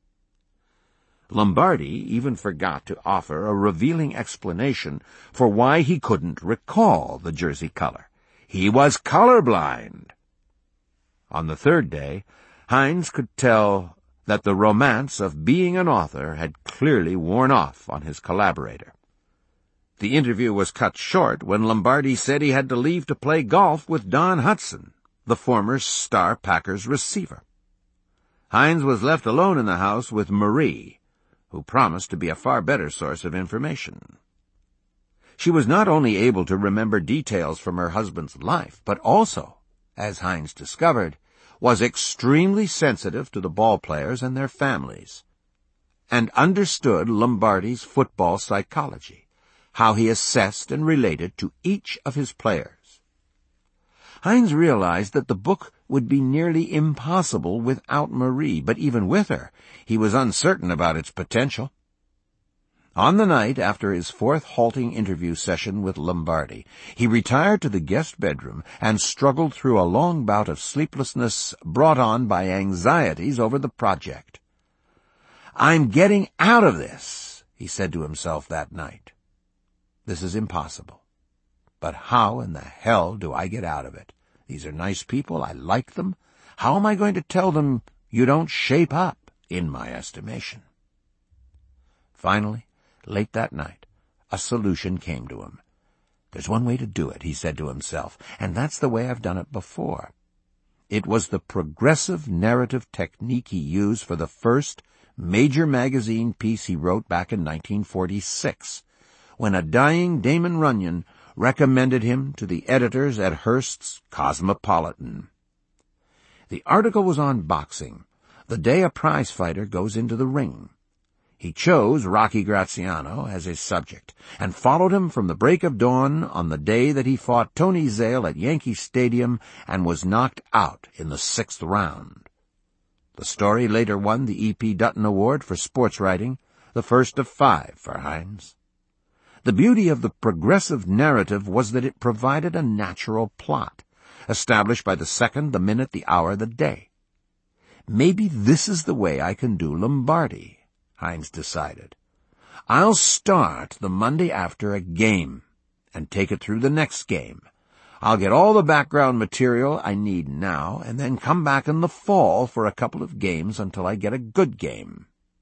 Lombardi even forgot to offer a revealing explanation for why he couldn't recall the jersey color. He was colorblind. On the third day, Hines could tell that the romance of being an author had clearly worn off on his collaborator. The interview was cut short when Lombardi said he had to leave to play golf with Don Hutson, the former star Packers receiver. Hines was left alone in the house with Marie, who promised to be a far better source of information. She was not only able to remember details from her husband's life, but also, as Hines discovered, was extremely sensitive to the ballplayers and their families, and understood Lombardi's football psychology, how he assessed and related to each of his players. Hines realized that the book would be nearly impossible without Marie, but even with her, he was uncertain about its potential. On the night after his fourth halting interview session with Lombardi, he retired to the guest bedroom and struggled through a long bout of sleeplessness brought on by anxieties over the project. "I'm getting out of this," he said to himself that night. "This is impossible. But how in the hell do I get out of it? These are nice people. I like them. How am I going to tell them you don't shape up in my estimation?" Finally, late that night, a solution came to him. "There's one way to do it," he said to himself, "and that's the way I've done it before." It was the progressive narrative technique he used for the first major magazine piece he wrote back in nineteen forty-six, when a dying Damon Runyon recommended him to the editors at Hearst's Cosmopolitan. The article was on boxing, the day a prize-fighter goes into the ring. He chose Rocky Graziano as his subject, and followed him from the break of dawn on the day that he fought Tony Zale at Yankee Stadium and was knocked out in the sixth round. The story later won the E P Dutton Award for sports writing, the first of five for Hines. The beauty of the progressive narrative was that it provided a natural plot, established by the second, the minute, the hour, the day. Maybe this is the way I can do Lombardi, Hines decided. I'll start the Monday after a game and take it through the next game. I'll get all the background material I need now and then come back in the fall for a couple of games until I get a good game.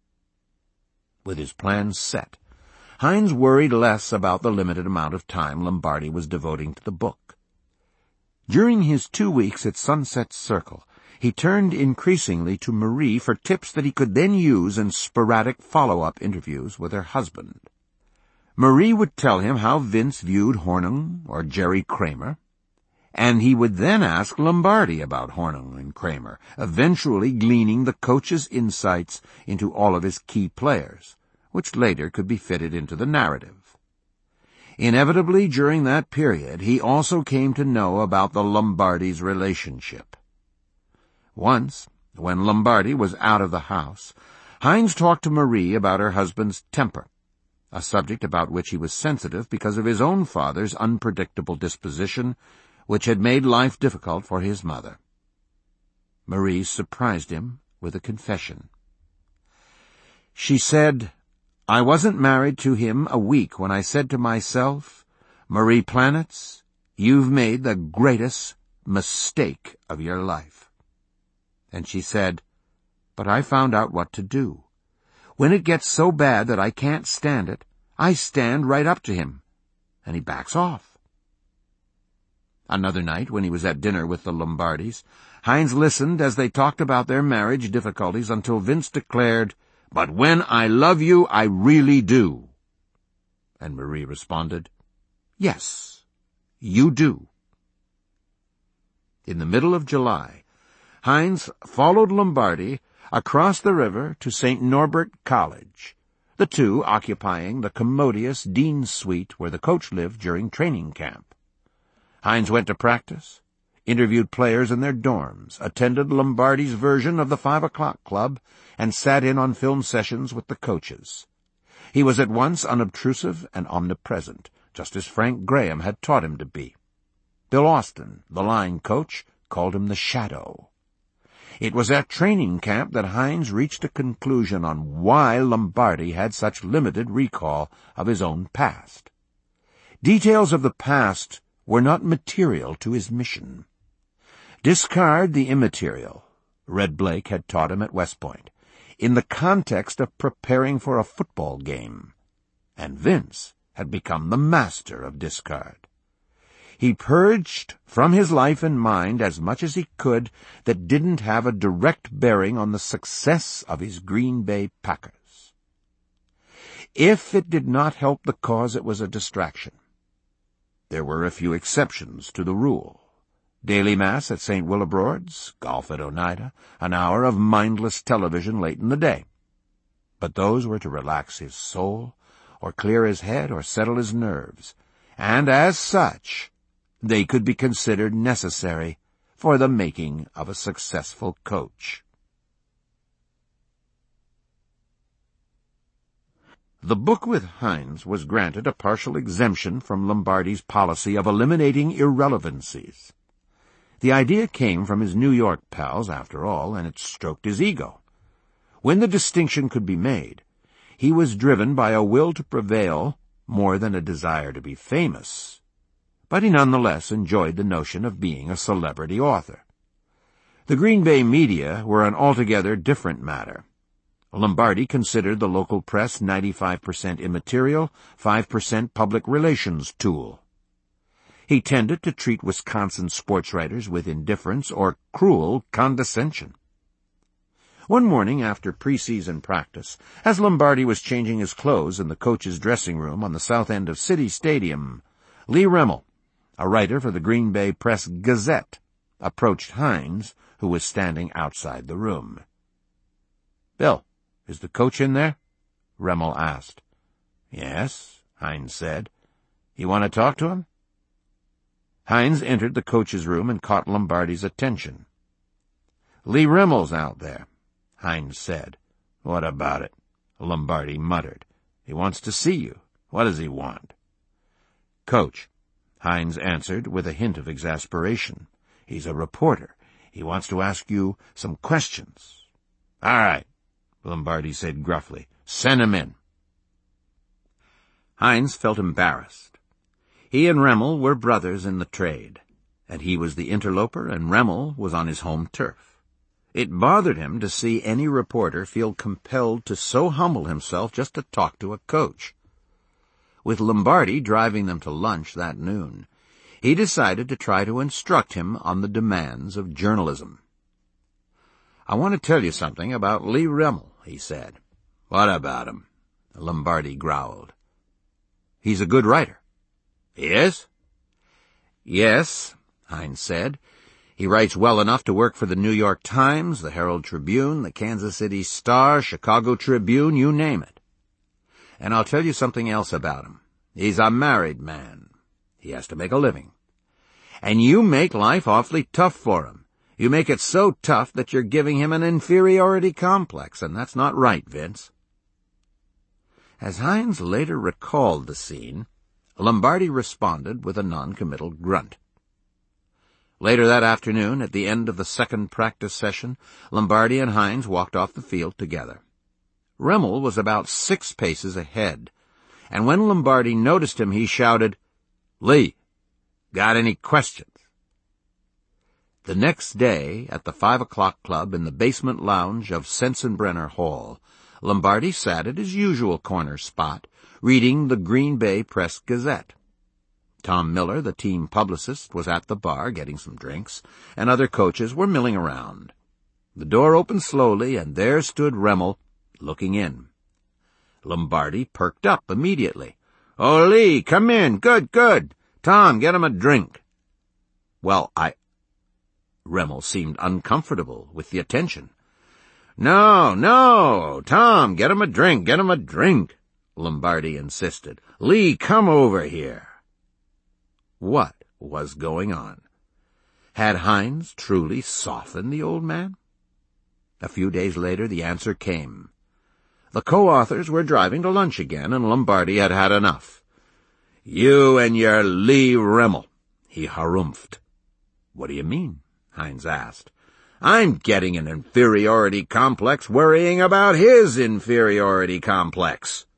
With his plans set, Hines worried less about the limited amount of time Lombardi was devoting to the book. During his two weeks at Sunset Circle, he turned increasingly to Marie for tips that he could then use in sporadic follow-up interviews with her husband. Marie would tell him how Vince viewed Hornung or Jerry Kramer, and he would then ask Lombardi about Hornung and Kramer, eventually gleaning the coach's insights into all of his key players, which later could be fitted into the narrative. Inevitably, during that period, he also came to know about the Lombardi's relationship. Once, when Lombardi was out of the house, Hines talked to Marie about her husband's temper, a subject about which he was sensitive because of his own father's unpredictable disposition, which had made life difficult for his mother. Marie surprised him with a confession. She said, "I wasn't married to him a week when I said to myself, 'Marie Planitz, you've made the greatest mistake of your life.' And she said, 'But I found out what to do. When it gets so bad that I can't stand it, I stand right up to him, and he backs off.'" Another night, when he was at dinner with the Lombardis, Hines listened as they talked about their marriage difficulties until Vince declared, "But when I love you, I really do." And Marie responded, "Yes, you do." In the middle of July, Hines followed Lombardi across the river to Saint Norbert College, the two occupying the commodious dean's suite where the coach lived during training camp. Hines went to practice, interviewed players in their dorms, attended Lombardi's version of the Five O'Clock Club, and sat in on film sessions with the coaches. He was at once unobtrusive and omnipresent, just as Frank Graham had taught him to be. Bill Austin, the line coach, called him the Shadow. It was at training camp that Hines reached a conclusion on why Lombardi had such limited recall of his own past. Details of the past were not material to his mission. Discard the immaterial, Red Blake had taught him at West Point, in the context of preparing for a football game, and Vince had become the master of discard. He purged from his life and mind as much as he could that didn't have a direct bearing on the success of his Green Bay Packers. If it did not help the cause, it was a distraction. There were a few exceptions to the rule. Daily Mass at Saint Willibrod's, golf at Oneida, an hour of mindless television late in the day. But those were to relax his soul, or clear his head, or settle his nerves, and as such, they could be considered necessary for the making of a successful coach. The book with Hines was granted a partial exemption from Lombardi's policy of eliminating irrelevancies. The idea came from his New York pals, after all, and it stroked his ego. When the distinction could be made, he was driven by a will to prevail more than a desire to be famous, but he nonetheless enjoyed the notion of being a celebrity author. The Green Bay media were an altogether different matter. Lombardi considered the local press ninety-five percent immaterial, five percent public relations tool. He tended to treat Wisconsin sports writers with indifference or cruel condescension. One morning after preseason practice, as Lombardi was changing his clothes in the coach's dressing room on the south end of City Stadium, Lee Remmel, a writer for the Green Bay Press-Gazette, approached Hines, who was standing outside the room. "Bill, is the coach in there?" Remmel asked. "Yes," Hines said. "You want to talk to him?" Hines entered the coach's room and caught Lombardi's attention. "Lee Remmel's out there," Hines said. "What about it?" Lombardi muttered. "He wants to see you. What does he want?" "Coach," Hines answered with a hint of exasperation. "He's a reporter. He wants to ask you some questions." "All right," Lombardi said gruffly. "Send him in." Hines felt embarrassed. He and Remmel were brothers in the trade, and he was the interloper and Remmel was on his home turf. It bothered him to see any reporter feel compelled to so humble himself just to talk to a coach. With Lombardi driving them to lunch that noon, he decided to try to instruct him on the demands of journalism. "I want to tell you something about Lee Remmel," he said. "What about him?" Lombardi growled. "He's a good writer." "He is?" "Yes," Hines said. "He writes well enough to work for the New York Times, the Herald Tribune, the Kansas City Star, Chicago Tribune, you name it. And I'll tell you something else about him. He's a married man. He has to make a living. And you make life awfully tough for him. You make it so tough that you're giving him an inferiority complex, and that's not right, Vince." As Hines later recalled the scene, Lombardi responded with a non-committal grunt. Later that afternoon, at the end of the second practice session, Lombardi and Hines walked off the field together. Remmel was about six paces ahead, and when Lombardi noticed him, he shouted, "Lee, got any questions?" The next day, at the Five O'Clock Club in the basement lounge of Sensenbrenner Hall, Lombardi sat at his usual corner spot, reading the Green Bay Press-Gazette. Tom Miller, the team publicist, was at the bar getting some drinks, and other coaches were milling around. The door opened slowly, and there stood Remmel, looking in. Lombardi perked up immediately. "Oh, Lee, come in. Good, good. Tom, get him a drink." "Well, I—" Remmel seemed uncomfortable with the attention. "No, no, Tom, get him a drink, get him a drink," Lombardi insisted. "Lee, come over here." What was going on? Had Hines truly softened the old man? A few days later the answer came. The co-authors were driving to lunch again, and Lombardi had had enough. "You and your Lee Rimmel," he harumphed. "What do you mean?" Hines asked. "I'm getting an inferiority complex worrying about his inferiority complex."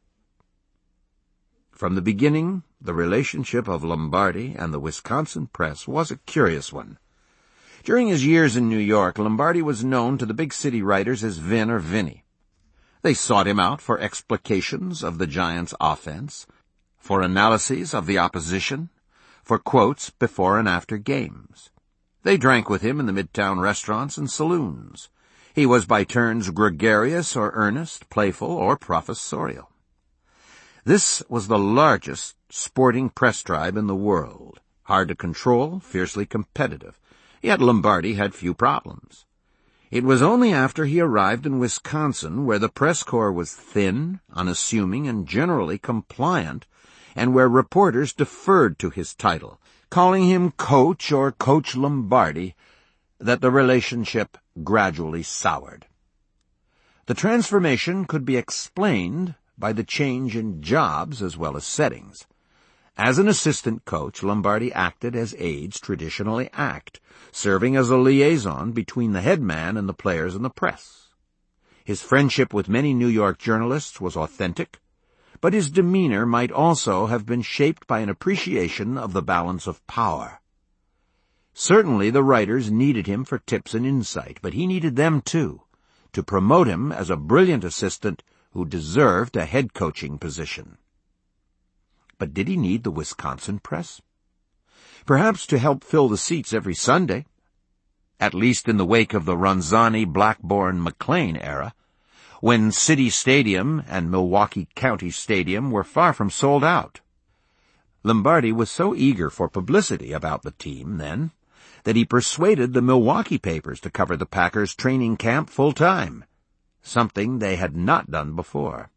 From the beginning, the relationship of Lombardi and the Wisconsin press was a curious one. During his years in New York, Lombardi was known to the big city writers as Vin or Vinny. They sought him out for explications of the Giants' offense, for analyses of the opposition, for quotes before and after games. They drank with him in the midtown restaurants and saloons. He was by turns gregarious or earnest, playful or professorial. This was the largest sporting press tribe in the world, hard to control, fiercely competitive. Yet Lombardi had few problems. It was only after he arrived in Wisconsin, where the press corps was thin, unassuming, and generally compliant, and where reporters deferred to his title, calling him Coach or Coach Lombardi, that the relationship gradually soured. The transformation could be explained by the change in jobs as well as settings. As an assistant coach, Lombardi acted as aides traditionally act, serving as a liaison between the head man and the players and the press. His friendship with many New York journalists was authentic, but his demeanor might also have been shaped by an appreciation of the balance of power. Certainly the writers needed him for tips and insight, but he needed them too, to promote him as a brilliant assistant who deserved a head coaching position. But did he need the Wisconsin press? Perhaps to help fill the seats every Sunday, at least in the wake of the Ronzani, Blackburn, McLean era, when City Stadium and Milwaukee County Stadium were far from sold out. Lombardi was so eager for publicity about the team then that he persuaded the Milwaukee papers to cover the Packers' training camp full-time, something they had not done before.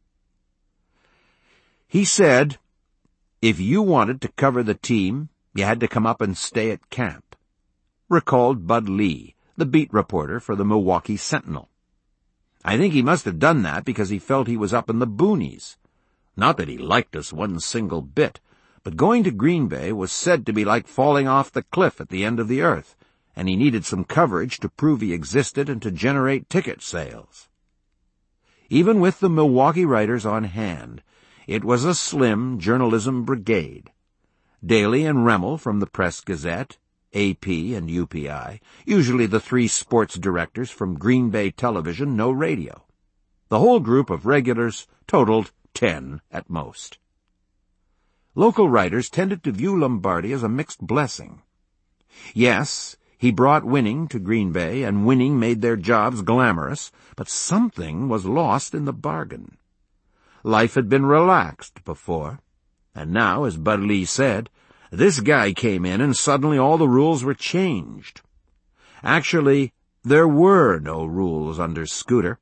He said, "If you wanted to cover the team, you had to come up and stay at camp," recalled Bud Lee, the beat reporter for the Milwaukee Sentinel. "I think he must have done that because he felt he was up in the boonies. Not that he liked us one single bit, but going to Green Bay was said to be like falling off the cliff at the end of the earth, and he needed some coverage to prove he existed and to generate ticket sales." Even with the Milwaukee writers on hand, it was a slim journalism brigade. Daly and Rimmel from the Press-Gazette, A P and U P I, usually the three sports directors from Green Bay Television, no radio. The whole group of regulars totaled ten at most. Local writers tended to view Lombardi as a mixed blessing. Yes, he brought winning to Green Bay, and winning made their jobs glamorous, but something was lost in the bargain. Life had been relaxed before, and now, as Bud Lee said, this guy came in and suddenly all the rules were changed. Actually, there were no rules under Scooter.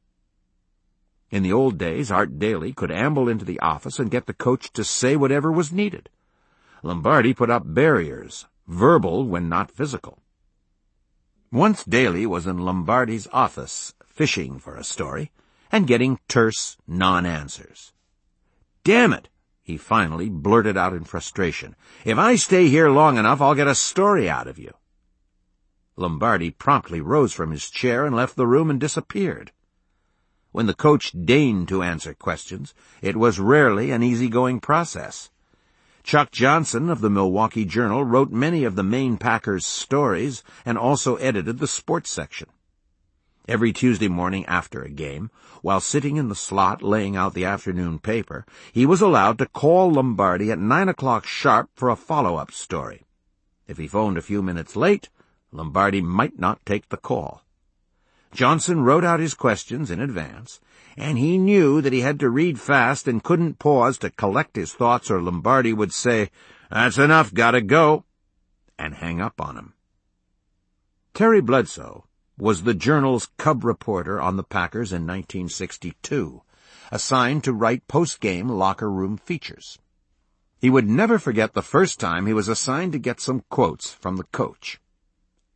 In the old days, Art Daly could amble into the office and get the coach to say whatever was needed. Lombardi put up barriers, verbal when not physical. Once Daly was in Lombardi's office, fishing for a story, and getting terse non-answers. "Damn it," he finally blurted out in frustration. "If I stay here long enough, I'll get a story out of you." Lombardi promptly rose from his chair and left the room and disappeared. When the coach deigned to answer questions, it was rarely an easy-going process. Chuck Johnson of the Milwaukee Journal wrote many of the main Packers' stories and also edited the sports section. Every Tuesday morning after a game, while sitting in the slot laying out the afternoon paper, he was allowed to call Lombardi at nine o'clock sharp for a follow-up story. If he phoned a few minutes late, Lombardi might not take the call. Johnson wrote out his questions in advance, and he knew that he had to read fast and couldn't pause to collect his thoughts, or Lombardi would say, "That's enough, gotta go," and hang up on him. Terry Bledsoe was the Journal's cub reporter on the Packers in nineteen sixty-two, assigned to write post-game locker room features. He would never forget the first time he was assigned to get some quotes from the coach.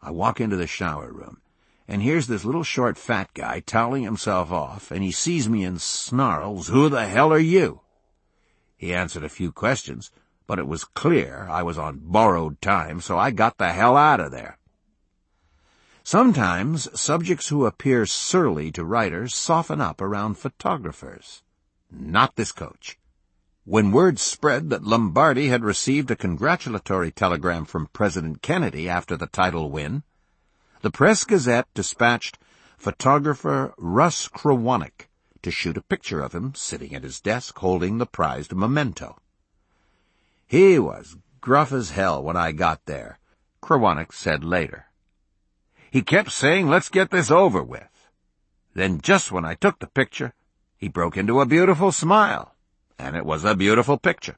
I walk into the shower room, and here's this little short fat guy toweling himself off, and he sees me and snarls, "Who the hell are you?" He answered a few questions, but it was clear I was on borrowed time, so I got the hell out of there. Sometimes subjects who appear surly to writers soften up around photographers. Not this coach. When word spread that Lombardi had received a congratulatory telegram from President Kennedy after the title win, the Press-Gazette dispatched photographer Russ Krawanek to shoot a picture of him sitting at his desk holding the prized memento. He was gruff as hell when I got there, Krawanek said later. He kept saying, "Let's get this over with." Then just when I took the picture, he broke into a beautiful smile, and it was a beautiful picture.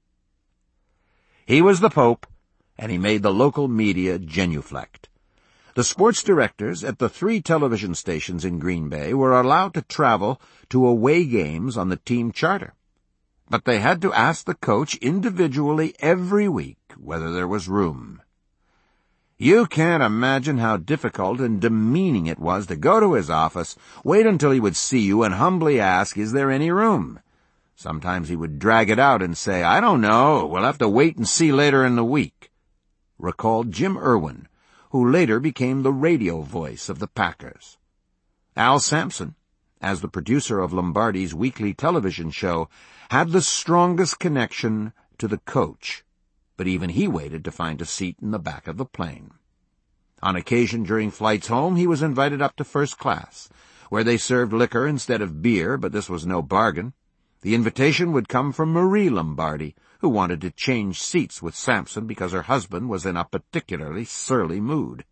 He was the Pope, and he made the local media genuflect. The sports directors at the three television stations in Green Bay were allowed to travel to away games on the team charter, but they had to ask the coach individually every week whether there was room. You can't imagine how difficult and demeaning it was to go to his office, wait until he would see you, and humbly ask, "Is there any room?" Sometimes he would drag it out and say, "I don't know, we'll have to wait and see later in the week," recalled Jim Irwin, who later became the radio voice of the Packers. Al Sampson, as the producer of Lombardi's weekly television show, had the strongest connection to the coach, but even he waited to find a seat in the back of the plane. On occasion during flights home, he was invited up to first class, where they served liquor instead of beer, but this was no bargain. The invitation would come from Marie Lombardi, who wanted to change seats with Sampson because her husband was in a particularly surly mood.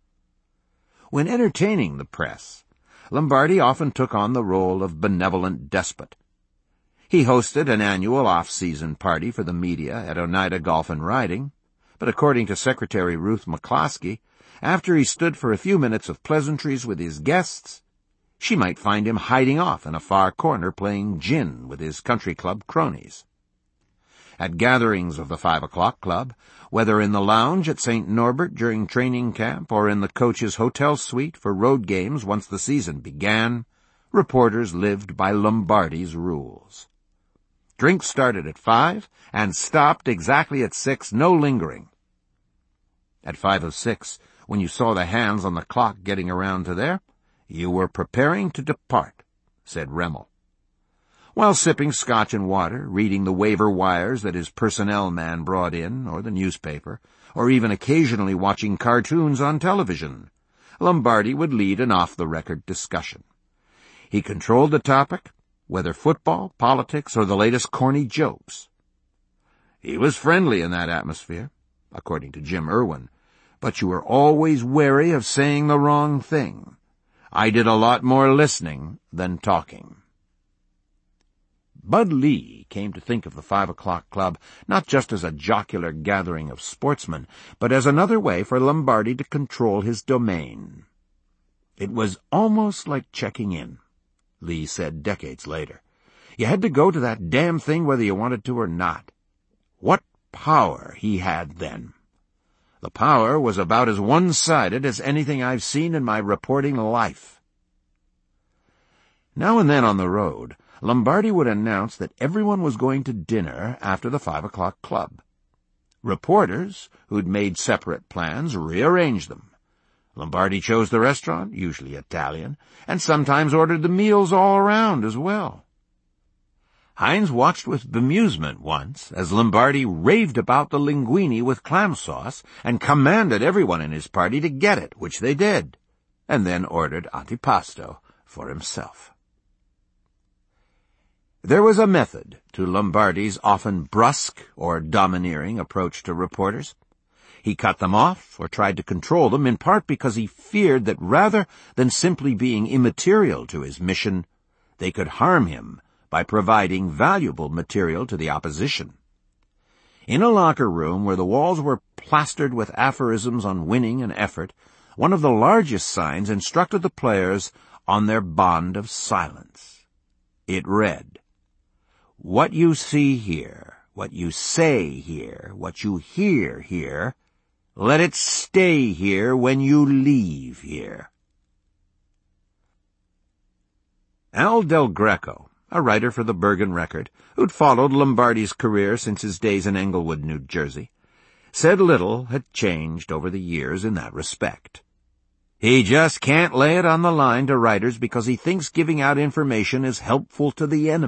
When entertaining the press, Lombardi often took on the role of benevolent despot. He hosted an annual off-season party for the media at Oneida Golf and Riding, but according to Secretary Ruth McCloskey, after he stood for a few minutes of pleasantries with his guests, she might find him hiding off in a far corner playing gin with his country club cronies. At gatherings of the Five O'Clock Club, whether in the lounge at Saint Norbert during training camp or in the coach's hotel suite for road games once the season began, reporters lived by Lombardi's rules. Drinks started at five and stopped exactly at six, no lingering. At five of six, when you saw the hands on the clock getting around to there, you were preparing to depart, said Remmel. While sipping scotch and water, reading the waiver wires that his personnel man brought in, or the newspaper, or even occasionally watching cartoons on television, Lombardi would lead an off-the-record discussion. He controlled the topic, whether football, politics, or the latest corny jokes. He was friendly in that atmosphere, according to Jim Irwin, but you were always wary of saying the wrong thing. I did a lot more listening than talking. Bud Lee came to think of the Five O'Clock Club not just as a jocular gathering of sportsmen, but as another way for Lombardi to control his domain. It was almost like checking in, Lee said decades later. You had to go to that damn thing whether you wanted to or not. What power he had then! The power was about as one-sided as anything I've seen in my reporting life. Now and then on the road, Lombardi would announce that everyone was going to dinner after the Five O'Clock Club. Reporters, who'd made separate plans, rearranged them. Lombardi chose the restaurant, usually Italian, and sometimes ordered the meals all around as well. Hines watched with bemusement once as Lombardi raved about the linguine with clam sauce and commanded everyone in his party to get it, which they did, and then ordered antipasto for himself. There was a method to Lombardi's often brusque or domineering approach to reporters. He cut them off or tried to control them, in part because he feared that rather than simply being immaterial to his mission, they could harm him by providing valuable material to the opposition. In a locker room where the walls were plastered with aphorisms on winning and effort, one of the largest signs instructed the players on their bond of silence. It read, "What you see here, what you say here, what you hear here, Let it stay here when you leave here. Al Del Greco, a writer for the Bergen Record, who'd followed Lombardi's career since his days in Englewood, New Jersey, said little had changed over the years in that respect. He just can't lay it on the line to writers because he thinks giving out information is helpful to the enemy.